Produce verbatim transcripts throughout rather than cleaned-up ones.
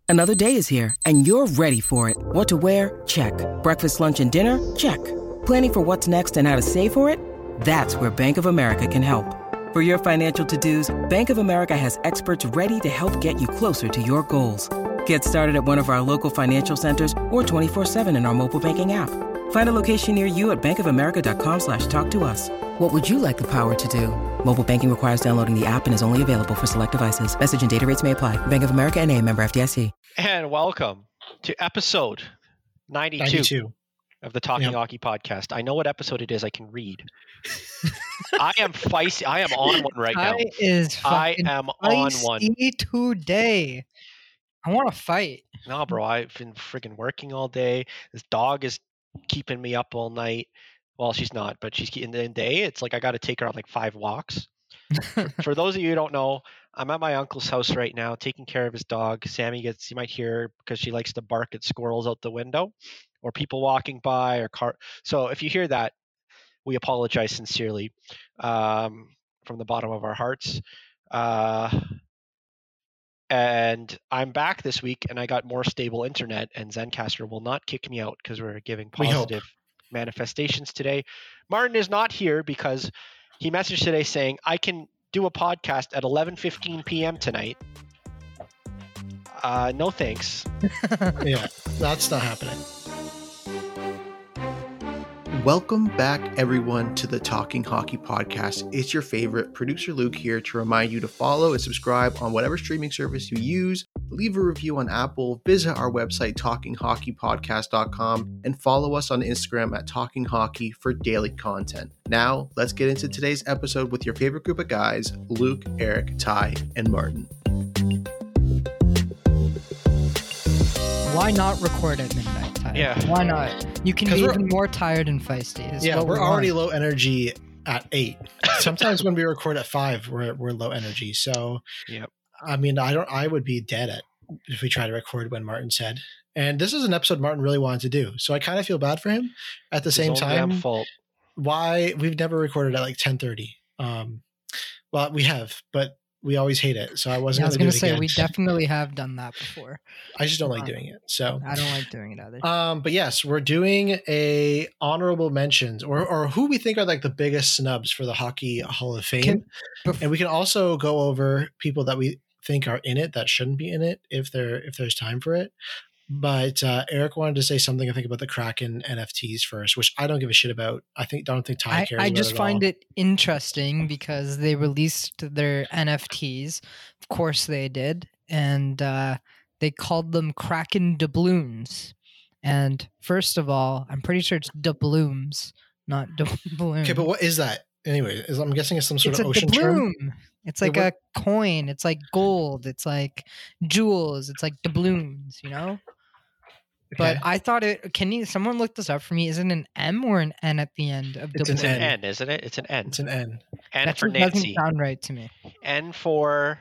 Another day is here, and you're ready for it. What to wear? Check. Breakfast, lunch, and dinner? Check. Planning for what's next and how to save for it? That's where Bank of America can help. For your financial to-dos, Bank of America has experts ready to help get you closer to your goals. Get started at one of our local financial centers or twenty-four seven in our mobile banking app. Find a location near you at bankofamerica.com slash talk to us. What would you like the power to do? Mobile banking requires downloading the app and is only available for select devices. Message and data rates may apply. Bank of America N A, member F D I C. And welcome to episode ninety-two, ninety-two. Of the Talking Yep. Hockey Podcast. I know what episode it is. I can read. I am feisty. I am on one right now. I is I fucking am on one. feisty today. I want to fight. No, bro. I've been freaking working all day. This dog is keeping me up all night. Well, she's not, but she's in the day. It's like I got to take her on like five walks. for, for those of you who don't know, I'm at my uncle's house right now, taking care of his dog. Sammy gets, you might hear her because she likes to bark at squirrels out the window, or people walking by, or car. So if you hear that, we apologize sincerely um, from the bottom of our hearts. Uh, and I'm back this week, and I got more stable internet, and Zencastr will not kick me out because we're giving We hope. positive manifestations today. Martin is not here because he messaged today saying, I can do a podcast at eleven fifteen p.m. tonight. Uh, no thanks. Yeah, that's not happening. Welcome back, everyone, to the Talking Hockey Podcast. It's your favorite producer Luke here to remind you to follow and subscribe on whatever streaming service you use. Leave a review on Apple, visit our website, talking hockey podcast dot com, and follow us on Instagram at Talking Hockey for daily content. Now, let's get into today's episode with your favorite group of guys, Luke, Eric, Ty, and Martin. Why not record at midnight, Ty? Yeah. Why not? You can 'Cause be we're- even more tired and feisty. is Yeah, what we're we already want. low energy at eight. Sometimes when we record at five, we're we're low energy. So, Yep. I mean, I don't. I would be dead at if we try to record when Martin said. And this is an episode Martin really wanted to do, so I kind of feel bad for him. At the His same own damn time, fault. why we've never recorded at like ten thirty. Um, well, we have, but we always hate it. So I Yeah, wasn't I was going going to to do it say, again. we definitely have done that before. I just don't like Uh, doing it. So I don't like doing it either. Um, but yes, we're doing a honorable mentions or or who we think are like the biggest snubs for the Hockey Hall of Fame. Can- bef- And we can also go over people that we think are in it that shouldn't be in it if there if there's time for it. But uh, Eric wanted to say something I think about the Kraken N F Ts first, which I don't give a shit about. I think don't think Ty I, cares. I about just it find all. it interesting because they released their N F Ts. Of course they did. And uh, they called them Kraken doubloons. And first of all, I'm pretty sure it's doubloons, not doubloons. Okay, but what is that anyway? Is, I'm guessing it's some sort it's of a ocean term. doubloon. It's like Yeah, a coin. It's like gold. It's like jewels. It's like doubloons, you know? But Okay. I thought it. Can you? Someone look this up for me. Is it an M or an N at the end of It's an It's doubloon? an N. N, isn't it? It's an N. It's an N. N That for just doesn't Nancy. sound right to me. N for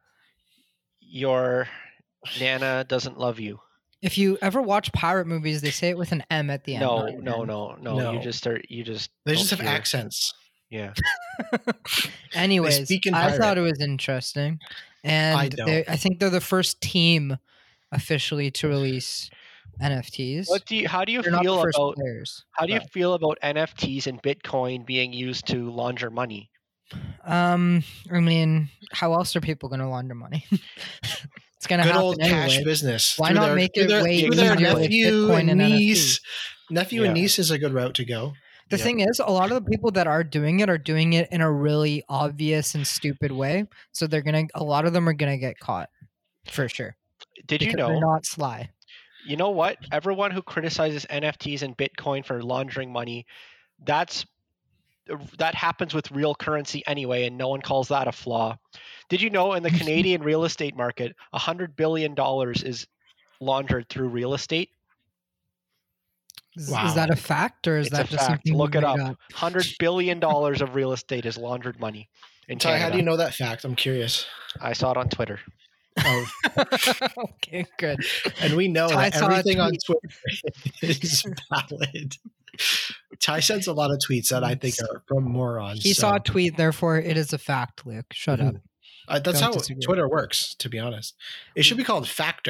your Nana doesn't love you. If you ever watch pirate movies, they say it with an M at the end. No, not an no, N. no, no, No. You just start. You just. They don't just have hear. accents. Yeah. Anyways, speak in I pirate. thought it was interesting, and I I, don't. I think they're the first team officially to release N F Ts. What do you? How do you They're not the feel first about? players. How do you but- feel about N F Ts and Bitcoin being used to launder money? Um, I mean, how else are people going to launder money? It's going to Good happen old anyway. cash business. Why Through not their- make through it their, way through their easier with nephew Bitcoin and and N F Ts? niece? Nephew and Yeah. niece is a good route to go. The Yeah. thing is, a lot of the people that are doing it are doing it in a really obvious and stupid way. So they're gonna, a lot of them are gonna get caught for sure. Did you because know? they're not sly? You know what? Everyone who criticizes N F Ts and Bitcoin for laundering money, that's that happens with real currency anyway, and no one calls that a flaw. Did you know in the Canadian real estate market, a hundred billion dollars is laundered through real estate? Is, Wow. is that a fact, or is It's that a just fact. something Look you it made up. Hundred billion dollars of real estate is laundered money in Ty, Canada. how do you know that fact? I'm curious. I saw it on Twitter. Oh, Okay, good. and we know Ty that saw a everything on tweet. Twitter is valid. Ty sends a lot of tweets that I think are from morons. He so. saw a tweet, therefore it is a fact, Luke. Shut up. Uh, that's Don't how disagree. Twitter works, to be honest. It should be called Factor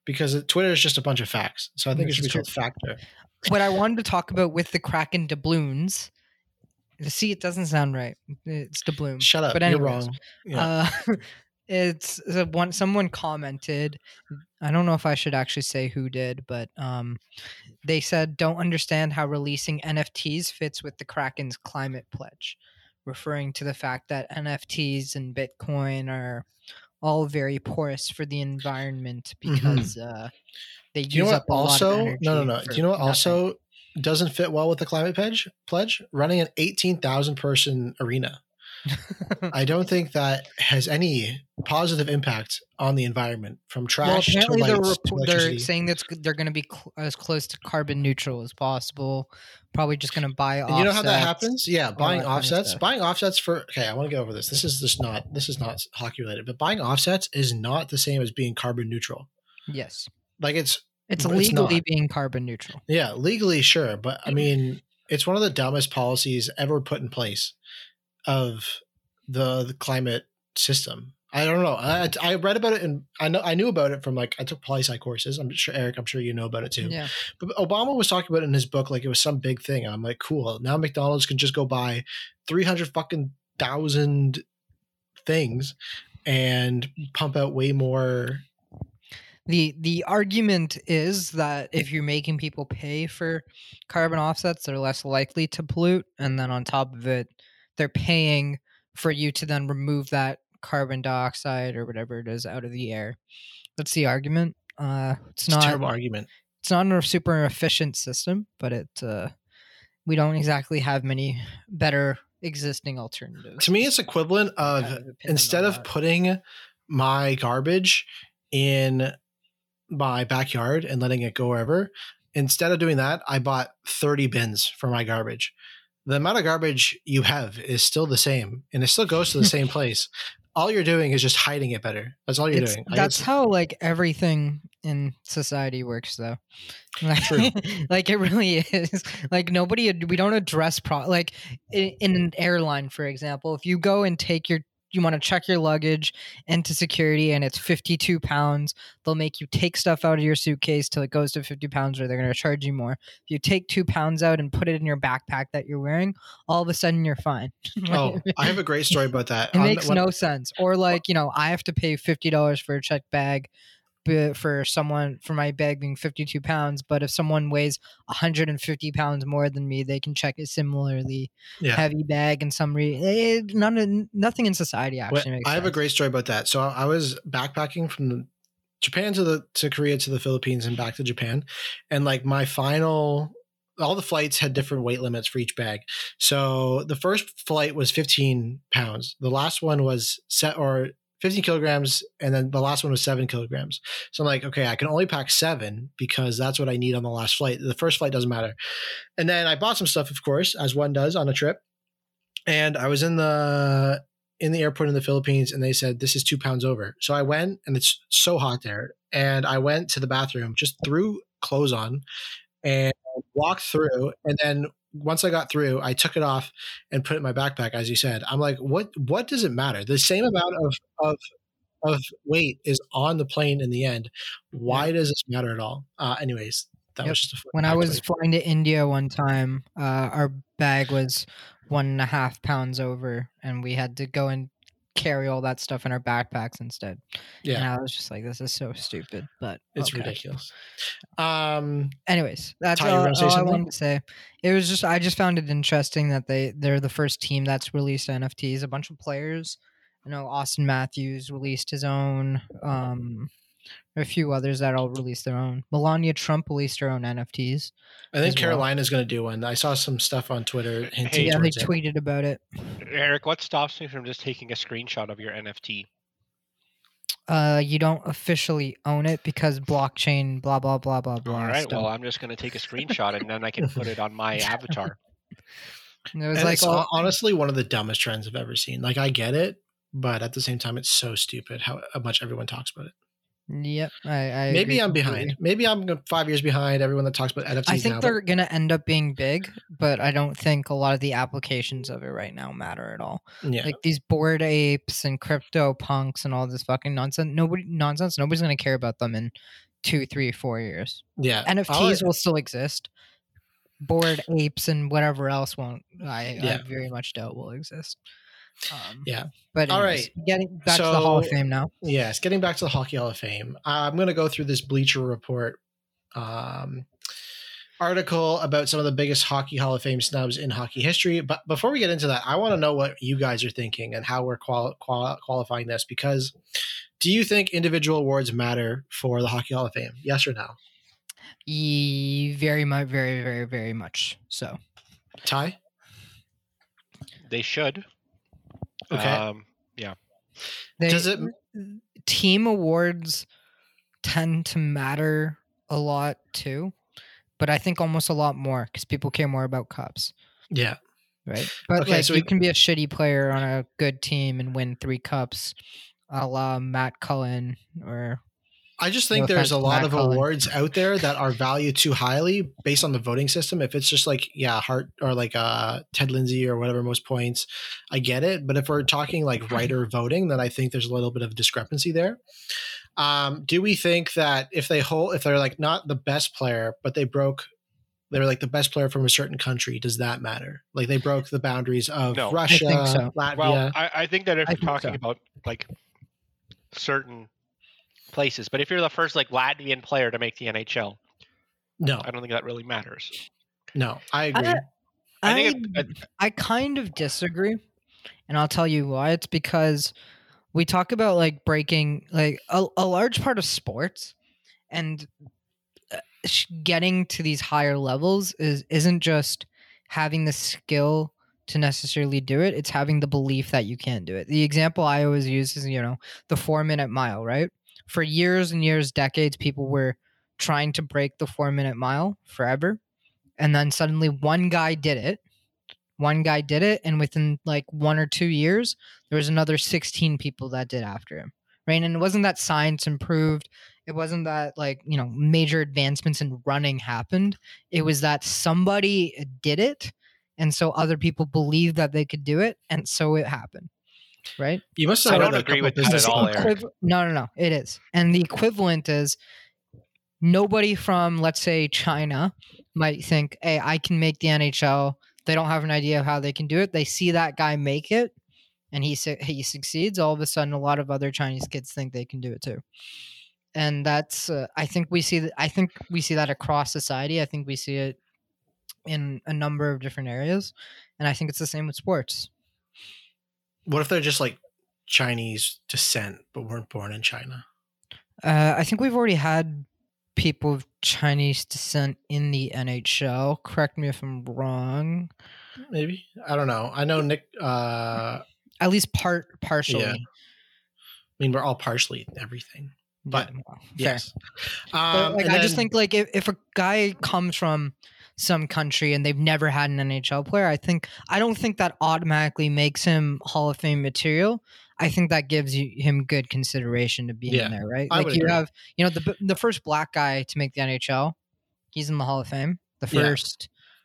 because it, Twitter is just a bunch of facts. So I think This it should is be called Factor. What I wanted to talk about with the Kraken doubloons. See, it doesn't sound right. It's doubloon. Shut up. But You're anyways, wrong. Yeah. Uh, it's uh, one. Someone commented. I don't know if I should actually say who did, but um, they said don't understand how releasing N F Ts fits with the Kraken's climate pledge, referring to the fact that N F Ts and Bitcoin are all very porous for the environment because uh, they Do you use know up what a lot of also? energy. No, no, no. for Do you know what nothing. also doesn't fit well with the climate pledge? Pledge running an eighteen thousand person arena. I don't think that has any positive impact on the environment from Well, trash to apparently they're, lights to repo- they're electricity. saying that they're going to be cl- as close to carbon neutral as possible. Probably just going to buy And you know how that offsets, happens? Yeah, all buying that kind of offsets. stuff. Buying offsets for okay, I want to get over this. This is just not this is not hockey related, but buying offsets is not the same as being carbon neutral. Yes, Like it's it's But it's legally not. being carbon neutral. yeah, legally sure, but I mean, it's one of the dumbest policies ever put in place of the, the climate system. I don't know. I, I read about it and I know I knew about it from like I took poli sci courses. I'm sure Eric, I'm sure you know about it too. Yeah, But Obama was talking about it in his book like it was some big thing. I'm like, cool. Now McDonald's can just go buy three hundred fucking thousand things and pump out way more. the the argument is that if you're making people pay for carbon offsets, they're less likely to pollute, and then on top of it, they're paying for you to then remove that carbon dioxide or whatever it is out of the air. That's the argument. Uh, it's It's not a terrible argument. it's not a super efficient system, but it uh, we don't exactly have many better existing alternatives. To me, it's equivalent of Kind of opinion instead on of that. putting my garbage in my backyard and letting it go wherever, instead of doing that, I bought thirty bins for my garbage. The amount of garbage you have is still the same and it still goes to the same place. All you're doing is just hiding it better. That's all you're It's- doing. Like, that's it's- how like everything in society works, though. Like, True. like it really is. Like nobody, we don't address pro. Like in, in an airline, for example, if you go and take your, you want to check your luggage into security, and it's fifty-two pounds, they'll make you take stuff out of your suitcase till it goes to fifty pounds, or they're going to charge you more. If you take two pounds out and put it in your backpack that you're wearing, all of a sudden you're fine. oh, I have a great story about that. It On- makes when- no sense. Or like, you know, I have to pay fifty dollars for a checked bag b- for someone for my bag being fifty-two pounds, but if someone weighs one hundred fifty pounds more than me, they can check a similarly Yeah. heavy bag and some re- eh, none of, nothing in society Well, actually makes I have a sense. great story about that. So I was backpacking from the, Japan to the to Korea to the Philippines and back to Japan, and like my final, all the flights had different weight limits for each bag. So the first flight was fifteen pounds. The last one was set or fifteen kilograms, and then the last one was seven kilograms. So I'm like, okay, I can only pack seven because that's what I need on the last flight. The first flight doesn't matter. And then I bought some stuff, of course, as one does on a trip. And I was in the in the airport in the Philippines, and they said this is two pounds over. So I went, and it's so hot there, and I went to the bathroom, just threw clothes on, and walked through, and then once I got through, I took it off and put it in my backpack, as you said. I'm like, what? What does it matter? The same amount of of of weight is on the plane in the end. Why does this matter at all? Uh, anyways, that Yep. was just a When I was factoid. flying to India one time, uh, our bag was one and a half pounds over, and we had to go and carry all that stuff in our backpacks instead. And yeah, I was just like, this is so stupid, but it's okay. ridiculous. Um, Anyways, that's Ty, you were all, gonna say all I something? wanted to say. It was just I just found it interesting that they they're the first team that's released N F Ts. A bunch of players. I know Austin Matthews released his own. Um, there are a few others that all released their own. Melania Trump released her own N F Ts. I think as well. Carolina's going to do one. I saw some stuff on Twitter hinting Hey, Yeah, they towards it. tweeted about it. Eric, what stops me from just taking a screenshot of your N F T? Uh, you don't officially own it because blockchain, blah blah blah blah blah. All right, stuff. well, I'm just going to take a screenshot and then I can put it on my avatar. And it was And like, it's oh, hon- honestly one of the dumbest trends I've ever seen. Like I get it, but at the same time, it's so stupid how, how much everyone talks about it. yep. I, I Maybe agree I'm completely. behind. Maybe I'm five years behind everyone that talks about N F Ts I think now. they're gonna end up being big, but I don't think a lot of the applications of it right now matter at all. but, yeah, Like these bored apes and crypto punks and all this fucking nonsense. Nobody nonsense. Nobody's gonna care about them in two, three, four years. Yeah. N F Ts I'll- will still exist. Bored apes and whatever else won't. I, Yeah. I very much doubt will exist. Um, Yeah. But All anyways, right. getting back to the Hall of So- Fame now. Yes, getting back to the Hockey Hall of Fame, I'm going to go through this Bleacher Report um, article about some of the biggest Hockey Hall of Fame snubs in hockey history. But before we get into that, I want to know what you guys are thinking and how we're quali- quali- qualifying this. Because do you think individual awards matter for the Hockey Hall of Fame? Yes or no? E- very much, very, very, very much so. Ty? They should. Okay. Um, They, Does it? team awards tend to matter a lot too, but I think almost a lot more because people care more about cups, Yeah. right? But Okay, like so you we- can be a shitty player on a good team and win three cups, a la Matt Cullen or I just No think there's offense a to lot Matt of Cullen. awards out there that are valued too highly based on the voting system. If it's just like, yeah, Hart or like uh, Ted Lindsay or whatever most points, I get it. But if we're talking like writer voting, then I think there's a little bit of discrepancy there. Um, do we think that if they hold, if they're like not the best player, but they broke, they're like the best player from a certain country, does that matter? Like they broke the boundaries of No. I Russia, think so. Latvia. well, I, I think that if I you're think talking so. about like certain places, but if you're the first like Latvian player to make the N H L, no, I don't think that really matters. no, I agree. I, I I, think it- I kind of disagree, and I'll tell you why. It's because we talk about like breaking like a, a large part of sports and uh, sh- getting to these higher levels is isn't just having the skill to necessarily do it, it's having the belief that you can do it. The example I always use is, you know, the four minute mile, right? For years and years, decades, people were trying to break the four minute mile forever, and then suddenly one guy did it. One guy did it, and within like one or two years, there was another sixteen people that did after him, right? And it wasn't that science improved. It wasn't that like, you know, major advancements in running happened. It was that somebody did it, and so other people believed that they could do it, and so it happened, right? You must have I read don't a agree couple with that business at all, books. Eric. Equiv- no, no, no. It is. And the equivalent is nobody from, let's say, China might think, hey, I can make the N H L. They don't have an idea of how they can do it. They see that guy make it and he su- he succeeds. All of a sudden, a lot of other Chinese kids think they can do it too. And that's, uh, I think we see that. I think we see that across society. I think we see it in a number of different areas. And I think it's the same with sports. What if they're just like Chinese descent, but weren't born in China? Uh, I think we've already had people of Chinese descent in the N H L. Correct me if I'm wrong. Maybe. I don't know. I know Nick. Uh, At least part partially. Yeah. I mean, we're all partially everything. But, Yeah, well, fair. Yes. But, Um, like, and I just then- think like if, if a guy comes from some country and they've never had an N H L player, I think I don't think that automatically makes him Hall of Fame material. I think that gives you him good consideration to be Yeah, in there, right? I Like would you agree. have, you know, the the first black guy to make the N H L, he's in the Hall of Fame. The Yeah. first,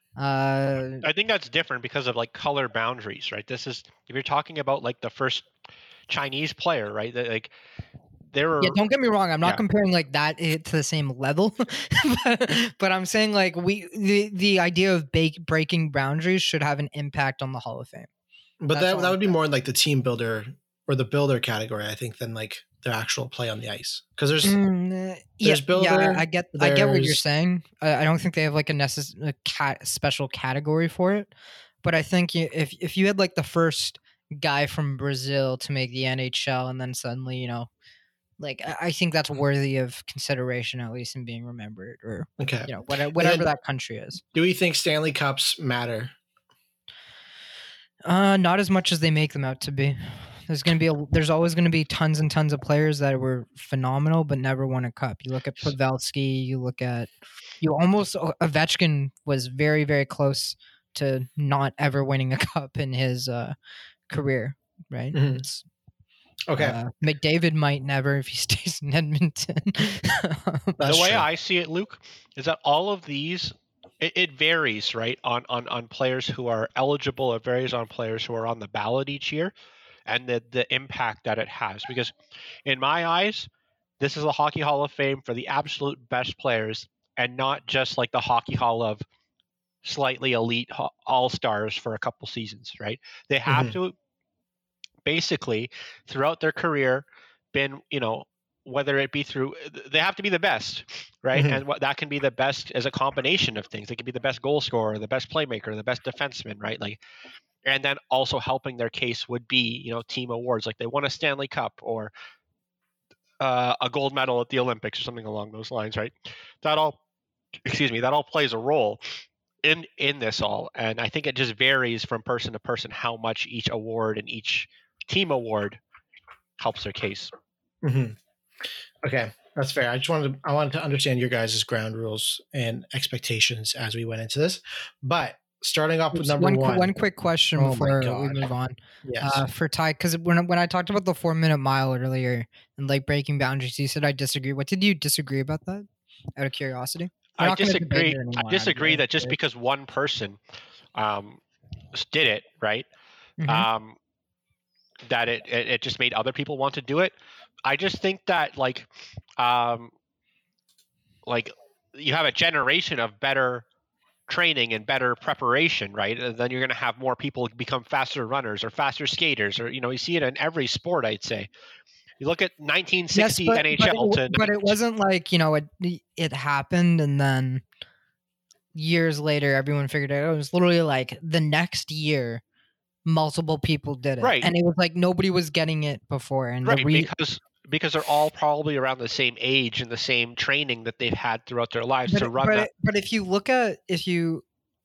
uh, I think that's different because of like color boundaries, right? This is if you're talking about like the first Chinese player, right? That like there were yeah, don't get me wrong. I'm not Yeah. comparing like that i- to the same level, but, but I'm saying like we the the idea of ba- breaking boundaries should have an impact on the Hall of Fame. but that's that all that I'm would be saying. more in like the team builder or the builder category, I think, than like their actual play on the ice. Because there's Mm, uh, yeah, there's yeah, builder, I I get I get what you're there's- saying. I, I don't think they have like a necess- a cat special category for it, but I think you, if if you had like the first guy from Brazil to make the N H L, and then suddenly you know, like I, I think that's worthy of consideration at least in being remembered, or okay. you know whatever whatever then- that country is. Do we think Stanley Cups matter? Uh, not as much as they make them out to be. There's gonna be a, there's always gonna be tons and tons of players that were phenomenal but never won a cup. You look at Pavelski, you look at you almost Ovechkin was very very close to not ever winning a cup in his uh, career. Right? Mhm. It's, Okay. uh, McDavid might never if he stays in Edmonton. That's the way true. I see it, Luke, is that all of these it, it varies, right? On, on on players who are eligible, it varies on players who are on the ballot each year, and the the impact that it has. Because in my eyes, this is a Hockey Hall of Fame for the absolute best players, and not just like the Hockey Hall of slightly elite all-stars for a couple seasons, right? They have mm-hmm. to basically throughout their career been, you know, whether it be through, they have to be the best, right? Mm-hmm. And what that can be the best as a combination of things. They can be the best goal scorer, the best playmaker, the best defenseman, right? Like, and then also helping their case would be, you know, team awards, like they won a Stanley Cup or uh, a gold medal at the Olympics or something along those lines, right? That all, excuse me, that all plays a role in in this all, and I think it just varies from person to person how much each award and each team award helps their case. Mm-hmm. Okay, that's fair. I just wanted to, I wanted to understand your guys' ground rules and expectations as we went into this. But starting off with number one, one. One quick question oh before we move on. Yes. Uh, for Ty, because when, when I talked about the four-minute mile earlier and like breaking boundaries, you said I disagree. What did you disagree about that, out of curiosity? I disagree. I disagree that just because one person um, did it, right, mm-hmm. um, that it, it, it just made other people want to do it. I just think that like, um, like you have a generation of better training and better preparation, right? And then you're going to have more people become faster runners or faster skaters, or, you know, you see it in every sport, I'd say. You look at nineteen sixty yes, but, N H L but it, to... But it wasn't like, you know, it it happened and then years later everyone figured it out. It was literally like the next year multiple people did it. Right. And it was like nobody was getting it before. And right, the re- because because they're all probably around the same age and the same training that they've had throughout their lives but, to run but, that. But if you look at, if you,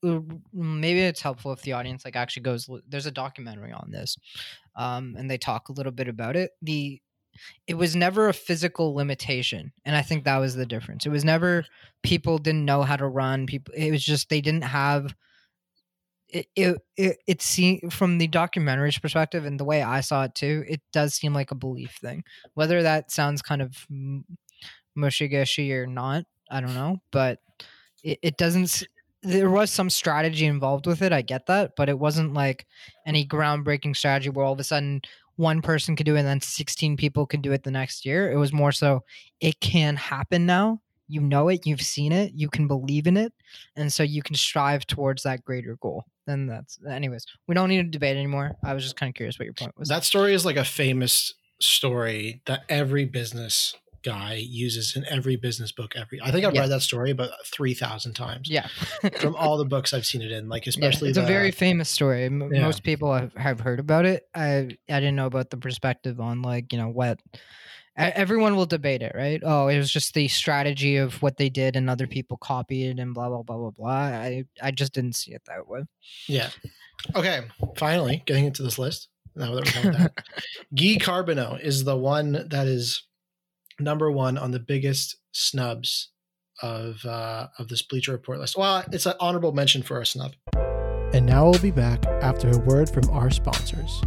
maybe it's helpful if the audience like actually goes, there's a documentary on this um, and they talk a little bit about it. The It was never a physical limitation. And I think that was the difference. It was never people didn't know how to run. People, it was just, they didn't have it, it, it, it seemed from the documentary's perspective and the way I saw it too, it does seem like a belief thing, whether that sounds kind of mushy-gushy or not. I don't know, but it, it doesn't, there was some strategy involved with it. I get that, but it wasn't like any groundbreaking strategy where all of a sudden one person could do it and then sixteen people could do it the next year. It was more so it can happen now. You know it, you've seen it, you can believe in it. And so you can strive towards that greater goal. And that's, anyways, we don't need to debate anymore. I was just kind of curious what your point was. That story is like a famous story that every business guy uses in every business book. Every, I think I've yeah. read that story about three thousand times. Yeah. From all the books I've seen it in, like, especially yeah, it's the, a very famous story. M- yeah. Most people have, have heard about it. I, I didn't know about the perspective on like, you know, what, everyone will debate it, right? Oh, it was just the strategy of what they did and other people copied and blah, blah, blah, blah, blah. I, I just didn't see it that way. Yeah. Okay. Finally, getting into this list. Now that we're talking about that. Guy Carbonneau is the one that is number one on the biggest snubs of uh, of this Bleacher Report list. Well, it's an honorable mention for a snub. And now we'll be back after a word from our sponsors.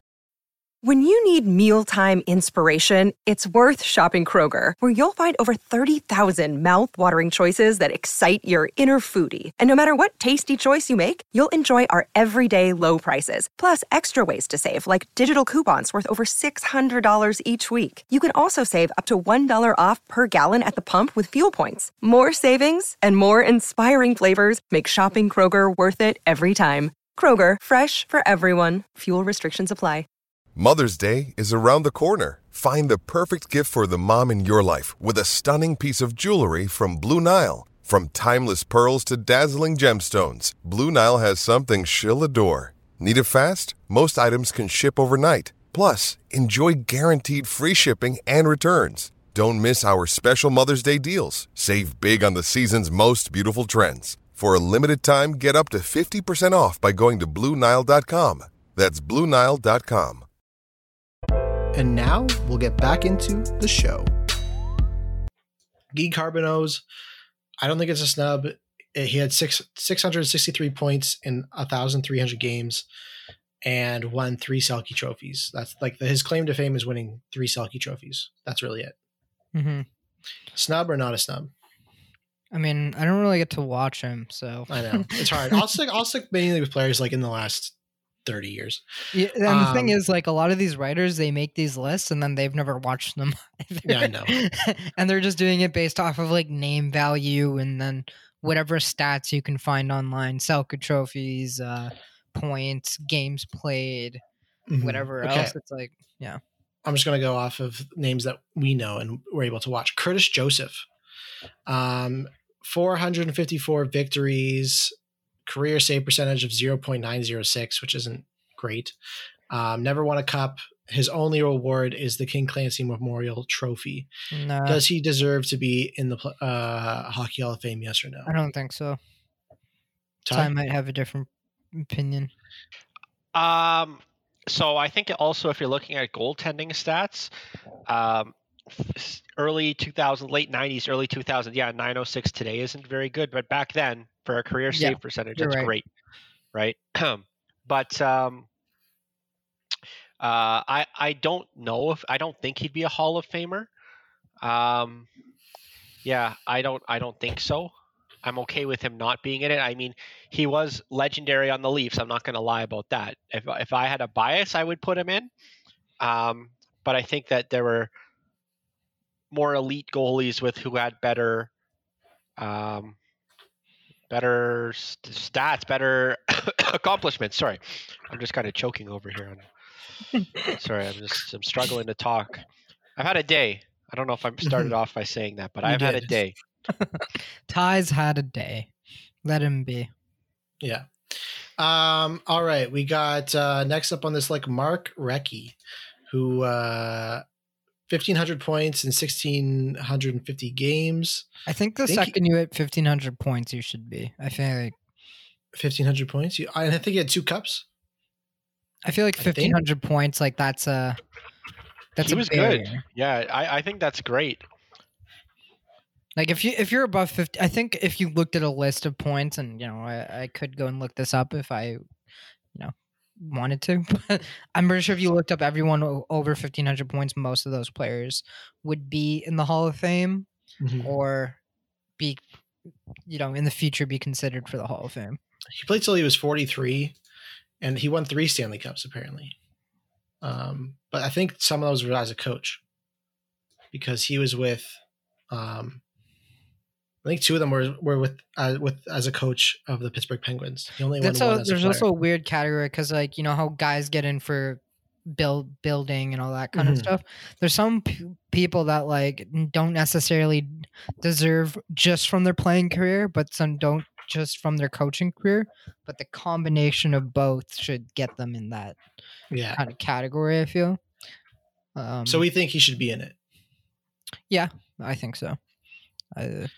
When you need mealtime inspiration, it's worth shopping Kroger, where you'll find over thirty thousand mouth-watering choices that excite your inner foodie. And no matter what tasty choice you make, you'll enjoy our everyday low prices, plus extra ways to save, like digital coupons worth over six hundred dollars each week. You can also save up to one dollar off per gallon at the pump with fuel points. More savings and more inspiring flavors make shopping Kroger worth it every time. Kroger, fresh for everyone. Fuel restrictions apply. Mother's Day is around the corner. Find the perfect gift for the mom in your life with a stunning piece of jewelry from Blue Nile. From timeless pearls to dazzling gemstones, Blue Nile has something she'll adore. Need it fast? Most items can ship overnight. Plus, enjoy guaranteed free shipping and returns. Don't miss our special Mother's Day deals. Save big on the season's most beautiful trends. For a limited time, get up to fifty percent off by going to Blue Nile dot com. That's Blue Nile dot com. And now we'll get back into the show. Guy Carbonneau's, I don't think it's a snub. He had six, six hundred sixty-three points in one thousand three hundred games and won three Selke trophies. That's like the, his claim to fame is winning three Selke trophies. That's really it. Mm-hmm. Snub or not a snub? I mean, I don't really get to watch him, so I know it's hard. I'll stick. I'll stick mainly with players like in the last thirty years. Yeah, and um, the thing is, like, a lot of these writers, they make these lists and then they've never watched them either. Yeah, I know. And they're just doing it based off of like name value and then whatever stats you can find online, Selke trophies, uh, points, games played, mm-hmm. whatever okay. else. It's like, yeah. I'm just going to go off of names that we know and we're able to watch. Curtis Joseph, um, four hundred fifty-four victories, career save percentage of zero point nine oh six, which isn't great. Um, never won a cup. His only reward is the King Clancy Memorial Trophy. No. Does he deserve to be in the uh, Hockey Hall of Fame, yes or no? I don't think so. Ty, Ty might have a different opinion. Um, so I think also if you're looking at goaltending stats, um, early two thousand, late nineties, early two thousand, yeah, nine oh six today isn't very good, but back then for a career save yeah, percentage, that's right. great, right? But um, uh, I I don't know if I don't think he'd be a Hall of Famer. Um, yeah, I don't I don't think so. I'm okay with him not being in it. I mean, he was legendary on the Leafs. I'm not going to lie about that. If if I had a bias, I would put him in. Um, but I think that there were more elite goalies with who had better, um, better st- stats, better accomplishments. Sorry, I'm just kind of choking over here. On, sorry, I'm just I'm struggling to talk. I've had a day. I don't know if I started off by saying that, but you I've did. had a day. Ty's had a day. Let him be. Yeah. Um. All right. We got uh, next up on this, like Mark Recchi, who. Uh, fifteen hundred points in sixteen fifty games. I think the I think second he, you hit fifteen hundred points, you should be. I feel like fifteen hundred points. You, I think he had two cups. I feel like fifteen hundred points, like that's a that's he a was barrier. good. Yeah, I, I think that's great. Like if you if you're above fifty, I think if you looked at a list of points, and you know, I, I could go and look this up if I, you know. wanted to, but I'm pretty sure if you looked up everyone over fifteen hundred points, most of those players would be in the Hall of Fame mm-hmm. or be, you know, in the future be considered for the Hall of Fame. He played till he was forty-three and he won three Stanley Cups apparently. Um, but I think some of those were as a coach because he was with, um, I think two of them were were with uh, with as a coach of the Pittsburgh Penguins. He only That's won a, one as there's a also a weird category because, like, you know how guys get in for build building and all that kind mm-hmm. of stuff. There's some p- people that like don't necessarily deserve just from their playing career, but some don't just from their coaching career. But the combination of both should get them in that yeah. kind of category. I feel. Um, so we think he should be in it. Yeah, I think so. I,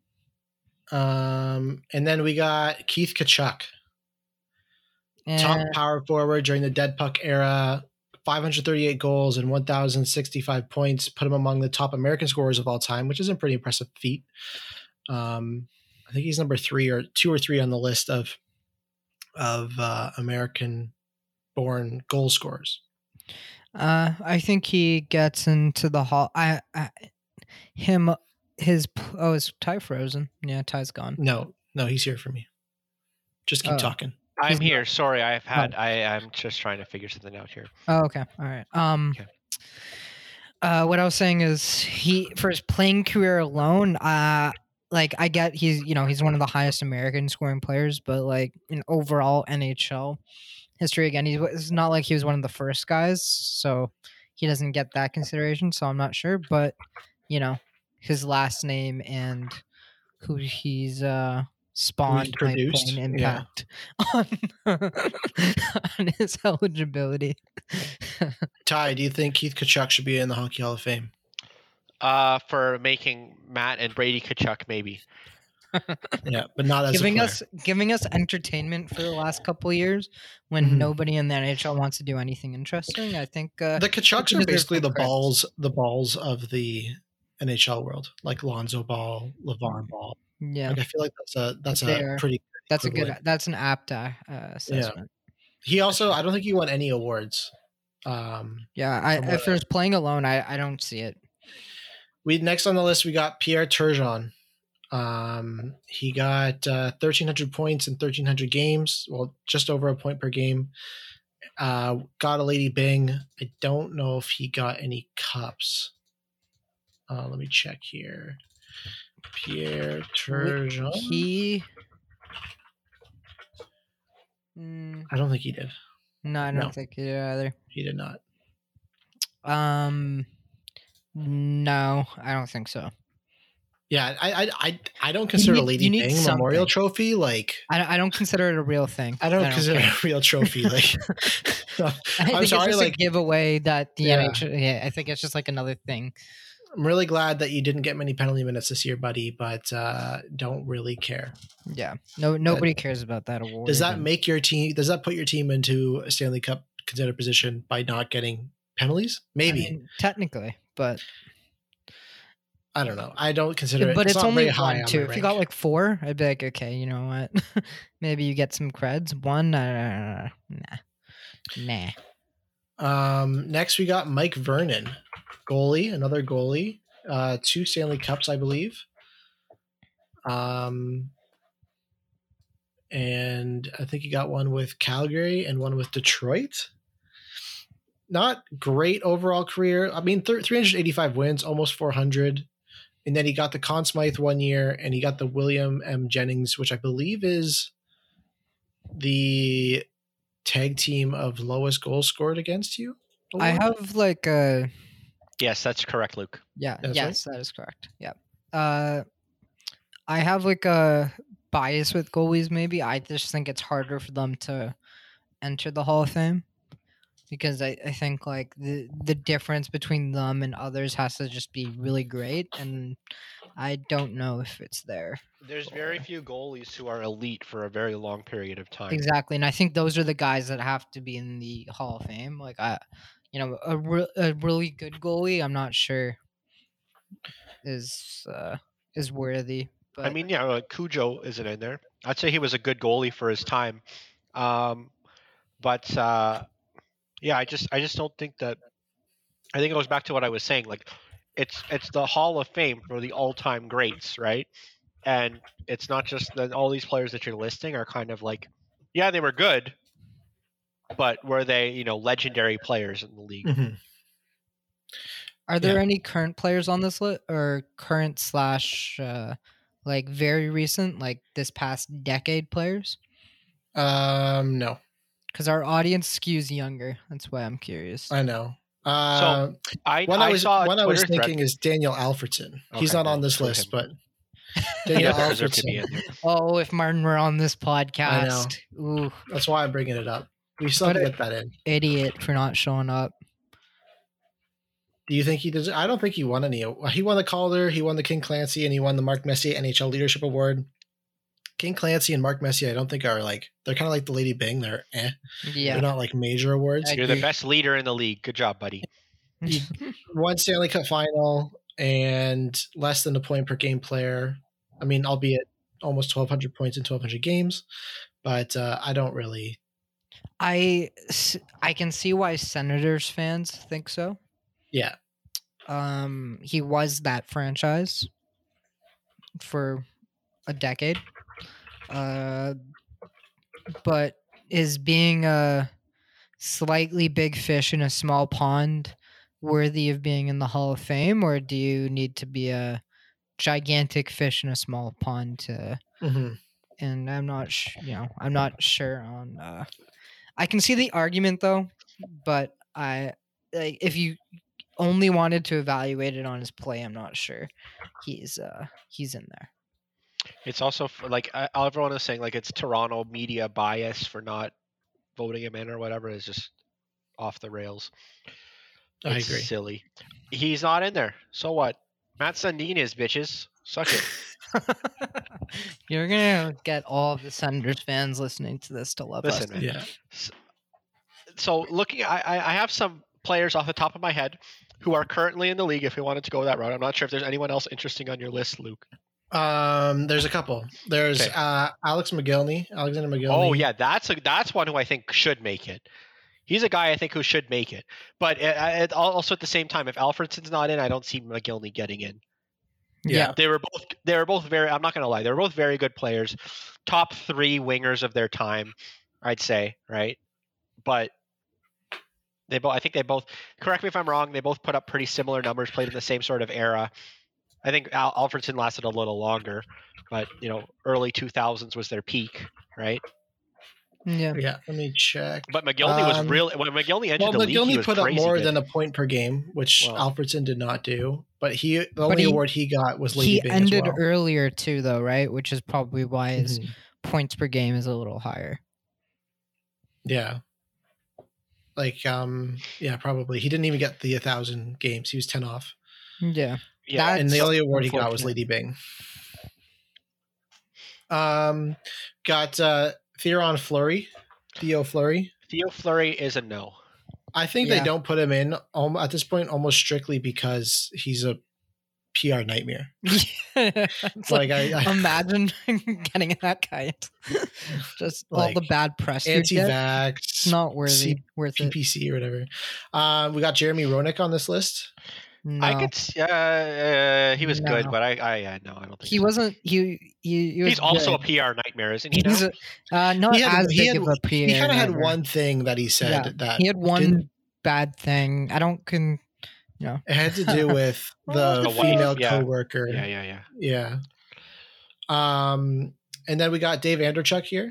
Um, and then we got Keith Tkachuk, and top power forward during the dead puck era, five hundred thirty-eight goals and one thousand sixty-five points, put him among the top American scorers of all time, which is a pretty impressive feat. Um, I think he's number three or two or three on the list of, of, uh, American born goal scorers. Uh, I think he gets into the hall. I, I him, His oh, is Ty frozen? Yeah, Ty's gone. No, no, he's here for me. Just keep oh. talking. I'm he's here. Not... Sorry, I've had. Oh. I I'm just trying to figure something out here. Oh, okay. All right. Um. Okay. Uh, what I was saying is he for his playing career alone. Uh, like I get he's you know he's one of the highest American scoring players, but like in overall N H L history, again, he's it's not like he was one of the first guys, so he doesn't get that consideration. So I'm not sure, but you know. His last name and who he's uh, spawned might play an impact yeah. on, on his eligibility. Ty, do you think Keith Tkachuk should be in the Hockey Hall of Fame? Uh, for making Matt and Brady Tkachuk, maybe. Yeah, but not as giving a us giving us entertainment for the last couple of years when mm-hmm. nobody in the N H L wants to do anything interesting. I think uh, the Tkachuks are basically the credits. balls, the balls of the N H L world, like Lonzo Ball, LeVar Ball. Yeah, like I feel like that's a that's they a are. pretty. That's a good. That's an apt uh, assessment. Yeah. He also, I don't think he won any awards. Um, yeah, I if there's playing alone, I I don't see it. We next on the list we got Pierre Turgeon. Um, he got uh, thirteen hundred points in thirteen hundred games. Well, just over a point per game. Uh, got a Lady Bing. I don't know if he got any cups. Uh, let me check here. Pierre Turgeon. He. Mm, I don't think he did. no, I don't No. think he did either. He did not. Um, no, I don't think so. Yeah, I I I, I don't consider need- a Lady you need Bing Memorial something. Trophy like. I don't, I don't consider it a real thing. I don't I don't consider care. it a real trophy. Like, I I'm think sorry. it's just Like, a giveaway that the Yeah. N H L. Yeah, I think it's just like another thing. I'm really glad that you didn't get many penalty minutes this year, buddy. But uh, don't really care. Yeah, no, nobody cares about that award. Does that and- make your team? Does that put your team into a Stanley Cup contender position by not getting penalties? I Maybe. mean, technically, but I don't know. I don't consider it. but it's, not only very high one on too. my If you rank. got like four, I'd be like, okay, you know what? Maybe you get some creds. One, uh, nah, nah. Um, next, we got Mike Vernon, goalie, another goalie, uh, two Stanley Cups, I believe. Um, and I think he got one with Calgary and one with Detroit. Not great overall career. I mean, th- three hundred eighty-five wins, almost four hundred. And then he got the Conn Smythe one year, and he got the William M. Jennings, which I believe is the tag team of lowest goals scored against you. I award? have like a Yes, that's correct, Luke. yeah, That's yes, that is correct. Yeah, uh, I have like a bias with goalies. Maybe I just think it's harder for them to enter the Hall of Fame because I, I think like the the difference between them and others has to just be really great, and I don't know if it's there. There's very few goalies who are elite for a very long period of time. Exactly, and I think those are the guys that have to be in the Hall of Fame. Like I, you know, a, re- a really good goalie, I'm not sure is uh, is worthy. But I mean, yeah, like Cujo isn't in there. I'd say he was a good goalie for his time, um, but uh, yeah, I just I just don't think that. I think it goes back to what I was saying. Like, it's it's the Hall of Fame for the all-time greats, right? And it's not just that all these players that you're listing are kind of like, yeah, they were good, but were they, you know, legendary players in the league? Mhm. are there yeah. any current players on this list, or current slash uh, like very recent, like this past decade players? Um, no, Because our audience skews younger. That's why I'm curious. I know. Uh, I one I I was saw a one I was Twitter thread- thinking is Daniel Alfredson. He's Okay, not on well, this screw list, him. but He Daniel doesn't deserve to be Alfredson. in there. Oh, if Martin were on this podcast, ooh, That's why I'm bringing it up. We still have But to it- get that in. idiot for not showing up. Do you think he does? I don't think he won any. He won the Calder, he won the King Clancy, and he won the Mark Messier N H L Leadership Award. King Clancy and Mark Messier, I don't think are like they're kind of like the Lady Bing. They're eh. Yeah. They're not like major awards. I You're the agree. best leader in the league. Good job, buddy. One Stanley Cup final and less than a point per game player. I mean, albeit almost twelve hundred points in twelve hundred games, but uh, I don't really. I s- I can see why Senators fans think so. Yeah, Um, he was that franchise for a decade. Uh, but is being a slightly big fish in a small pond worthy of being in the Hall of Fame, or do you need to be a gigantic fish in a small pond to? hmm And I'm not, sh- you know, I'm not sure on. Uh, I can see the argument though, but I like if you only wanted to evaluate it on his play, I'm not sure he's uh he's in there. It's also f- like I- everyone is saying, like it's Toronto media bias for not voting him in or whatever is just off the rails. I It's agree. silly. He's not in there. So what? Matt Sundin is, bitches. Suck it. You're gonna get all of the Senators fans listening to this to love Listen, us. man. Yeah, So looking, I, I I have some players off the top of my head who are currently in the league. If we wanted to go that route, I'm not sure if there's anyone else interesting on your list, Luke. um, there's a couple. There's Okay. uh, Alex McGillney, Alexander McGillney. Oh yeah, that's a that's one who I think should make it. He's a guy I think who should make it. But it, it, also at the same time, if Alfredson's not in, I don't see McGillney getting in. yeah. They were both they were both very. I'm not gonna lie, they were both very good players, top three wingers of their time, I'd say, right? But They both. I think they both. Correct me if I'm wrong. They both put up pretty similar numbers. Played in the same sort of era. I think Al- Alfredsson lasted a little longer, but you know, early two thousands was their peak, right? Yeah. Yeah, let me check. But McGillney was Um, really when McGillney entered Well, the league. He McGillney was put up crazy more good. than a point per game, which Well- Alfredsson did not do. But he, the But only he- award he got was Lady He Byng ended as well. earlier too, though, right? Which is probably why his Mhm. points per game is a little higher. Yeah. Like, um, yeah, probably. He didn't even get the one thousand games. He was ten off. Yeah. yeah, And the That's only award he got was unfortunate. Lady Byng. Um, got uh, Theron Fleury, Theo Fleury. Theo Fleury is a no. I think Yeah. they don't put him in um, at this point almost strictly because he's a P R nightmare. It's Like, like, I- I- imagine getting that guy. Just all the Like, bad press. you get. Anti-vax, It's not worthy. C- worth it. P P C or whatever. Um, we got Jeremy Roenick on this list. No. I could. s- Uh, uh, he was good, No. but I. I uh, no, I don't think He so. wasn't. He. He, he was He's also a good. P R nightmare, isn't he? He's now? a, uh, not He had- as he big had- of a P R. He kind of had nightmare. one thing that he said Yeah, that He had one didn't- bad thing. I don't can. it had to do with the, The wife, female yeah. coworker. Yeah, yeah, yeah. Yeah. Um, and then we got Dave Anderchuk here.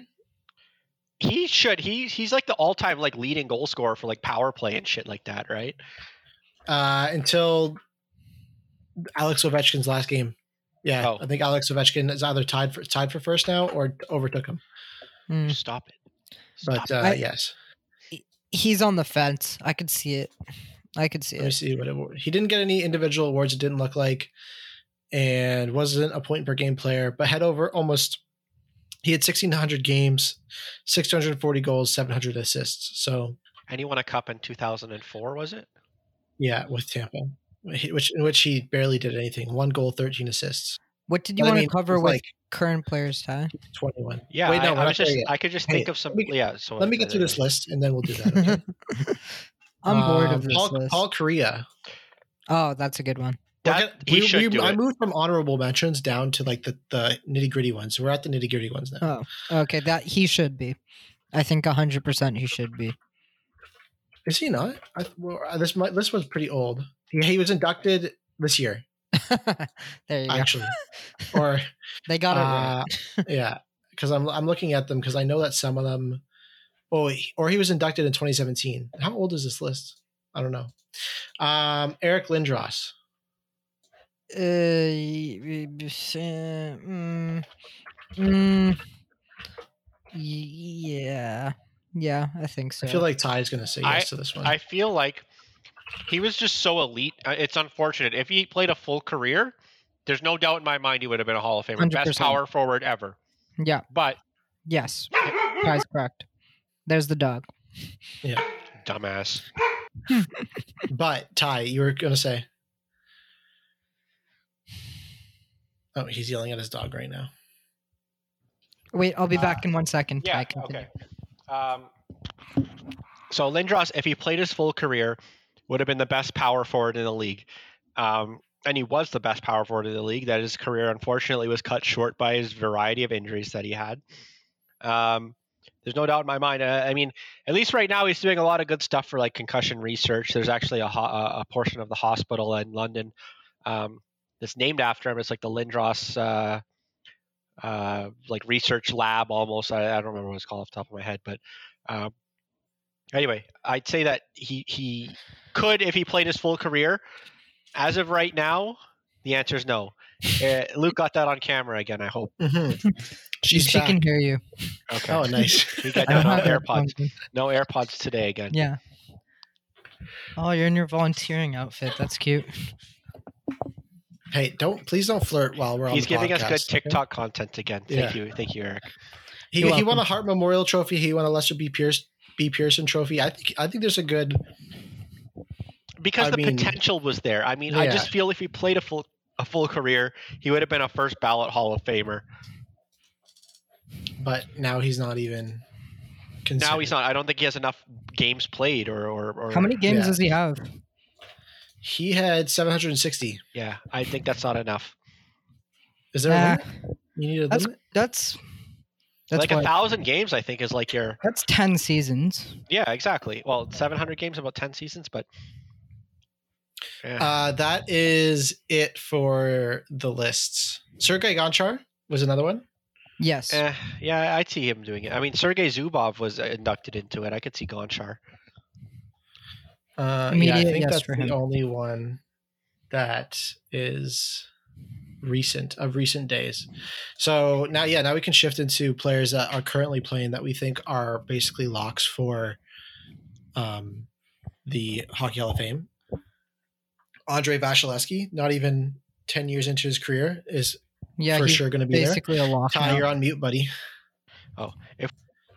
He should. He he's like the all-time like leading goal scorer for like power play and shit like that, right? Uh, until Alex Ovechkin's last game. Yeah, Oh. I think Alex Ovechkin is either tied for tied for first now or overtook him. Mm. Stop it. Stop But uh, I- yes, He's on the fence. I could see it. I could see let me it. see what it, he didn't get any individual awards. It didn't look like, and wasn't a point per game player, but had over almost. He had sixteen hundred games, six hundred forty goals, seven hundred assists. So And he won a cup in two thousand four, was it? yeah, with Tampa, which in which he barely did anything. One goal, thirteen assists, What did you But I want mean, to cover it's with like current players, Ty? twenty-one. Yeah, Wait, no, I, we're I not was just. there yet. I could just Hey, think of some. let me- yeah. So Let me get through this list, and then we'll do that. Okay? I'm bored Um, of this Paul, list. Paul Correa. Oh, that's a good one. That, We're he we- should we- do I it. moved from honorable mentions down to like the, the nitty gritty ones. We're at the nitty gritty ones now. Oh, okay. That he should be. I think one hundred percent he should be. Is he not? I, well, uh, this might, this was pretty old. He, he was inducted this year, There you actually, go. or They got it uh, right. yeah, because I'm I'm looking at them because I know that some of them. Oh, he- or he was inducted in twenty seventeen. How old is this list? I don't know. Um, Eric Lindros. Uh, y- y- mm, mm, yeah. Yeah, I think so. I feel like Ty is going to say yes I- to this one. I feel like he was just so elite. Uh, It's unfortunate. If he played a full career, there's no doubt in my mind he would have been a Hall of Famer. one hundred Best percent. power forward ever. Yeah. But Yes. Ty's correct. There's the dog. yeah, dumbass. but Ty, you were going to say. Oh, he's yelling at his dog right now. Wait, I'll be Uh, back in one second. Yeah. Ty, continue. Okay. Um, so Lindros, if he played his full career, would have been the best power forward in the league. Um, and he was the best power forward in the league. That his career, unfortunately, was cut short by his variety of injuries that he had. Um, there's no doubt in my mind. Uh, I mean, at least right now, he's doing a lot of good stuff for like concussion research. There's actually a, ho- a portion of the hospital in London um, that's named after him. It's like the Lindros uh, uh, like research lab almost. I, I don't remember what it's called off the top of my head, but um, anyway, I'd say that he he could if he played his full career. As of right now, the answer is no. Uh, Luke got that on camera again, I hope. Mm-hmm. She's she back. can hear you. Okay. Oh, nice. We got I no, don't no have AirPods. headphones. No AirPods today again. Yeah. Oh, you're in your volunteering outfit. That's cute. Hey, don't please don't flirt while we're on. He's the giving us good podcast, okay? TikTok content again. Thank Yeah. you. Thank you, Eric. He You're he won welcome. a Hart Memorial Trophy. He won a Lester B. Pierce B. Pearson Trophy. I think I think there's a good. Because I the mean- potential was there. I mean, I Yeah. just feel if he played a full a full career, he would have been a first ballot Hall of Famer. But now he's not even. Considered. Now he's not. I don't think he has enough games played or or, or How many games Yeah. does he have? He had seven hundred sixty. Yeah, I think that's not enough. Is there Nah, a limit? You need a that's limit? that's That's like a what- thousand games, I think, is like your That's ten seasons. yeah, exactly. Well, seven hundred games, about ten seasons, but yeah. Uh, that is it for the lists. Sergei Gonchar was another one. Yes. Eh, yeah, I'd see him doing it. I mean, Sergei Zubov was inducted into it. I could see Gonchar. Uh, yeah, I Immediate think yes that's for the him. only one that is recent of recent days. So now, yeah, now we can shift into players that are currently playing that we think are basically locks for um, the Hockey Hall of Fame. Andre Vasilevsky, not even ten years into his career, is yeah, for he's sure going to be there. basically a lock Ty, now. you're on mute, buddy. Oh, if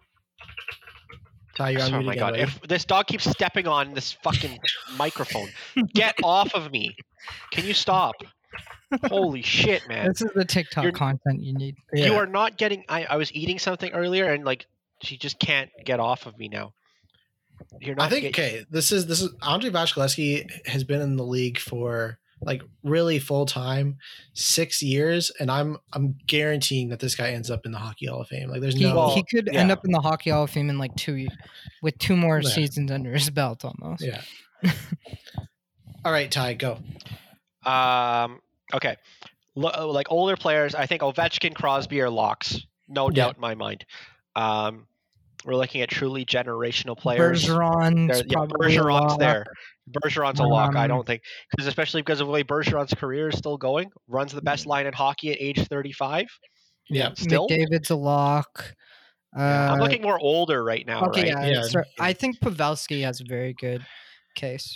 Ty, you're on oh mute my again, god, buddy. if this dog keeps stepping on this fucking microphone, get off of me! Can you stop? Holy shit, man! This is the TikTok You're- content you need. You Yeah. are not getting. I, I was eating something earlier, and like she just can't get off of me now. You're not. I think get- okay. This is this is Andre Vasilevsky has been in the league for like really full time six years, and I'm I'm guaranteeing that this guy ends up in the Hockey Hall of Fame. Like, there's He, no Well, he could end yeah. up in the Hockey Hall of Fame in like two, ye- with two more Yeah. seasons under his belt almost. yeah. All right, Ty, go. Um. Okay. Lo- like older players, I think Ovechkin, Crosby are locks, no Yeah. doubt in my mind. Um, we're looking at truly generational players. Bergeron's There- yeah, probably a Bergeron's lock. there. Bergeron's a lock. I Um, don't think because especially because of the way Bergeron's career is still going, runs the best line in hockey at age thirty-five. Yeah. Still, McDavid's a lock. Uh, Yeah, I'm looking more older right now. okay, right? yeah, Yeah. so I think Pavelski has a very good case.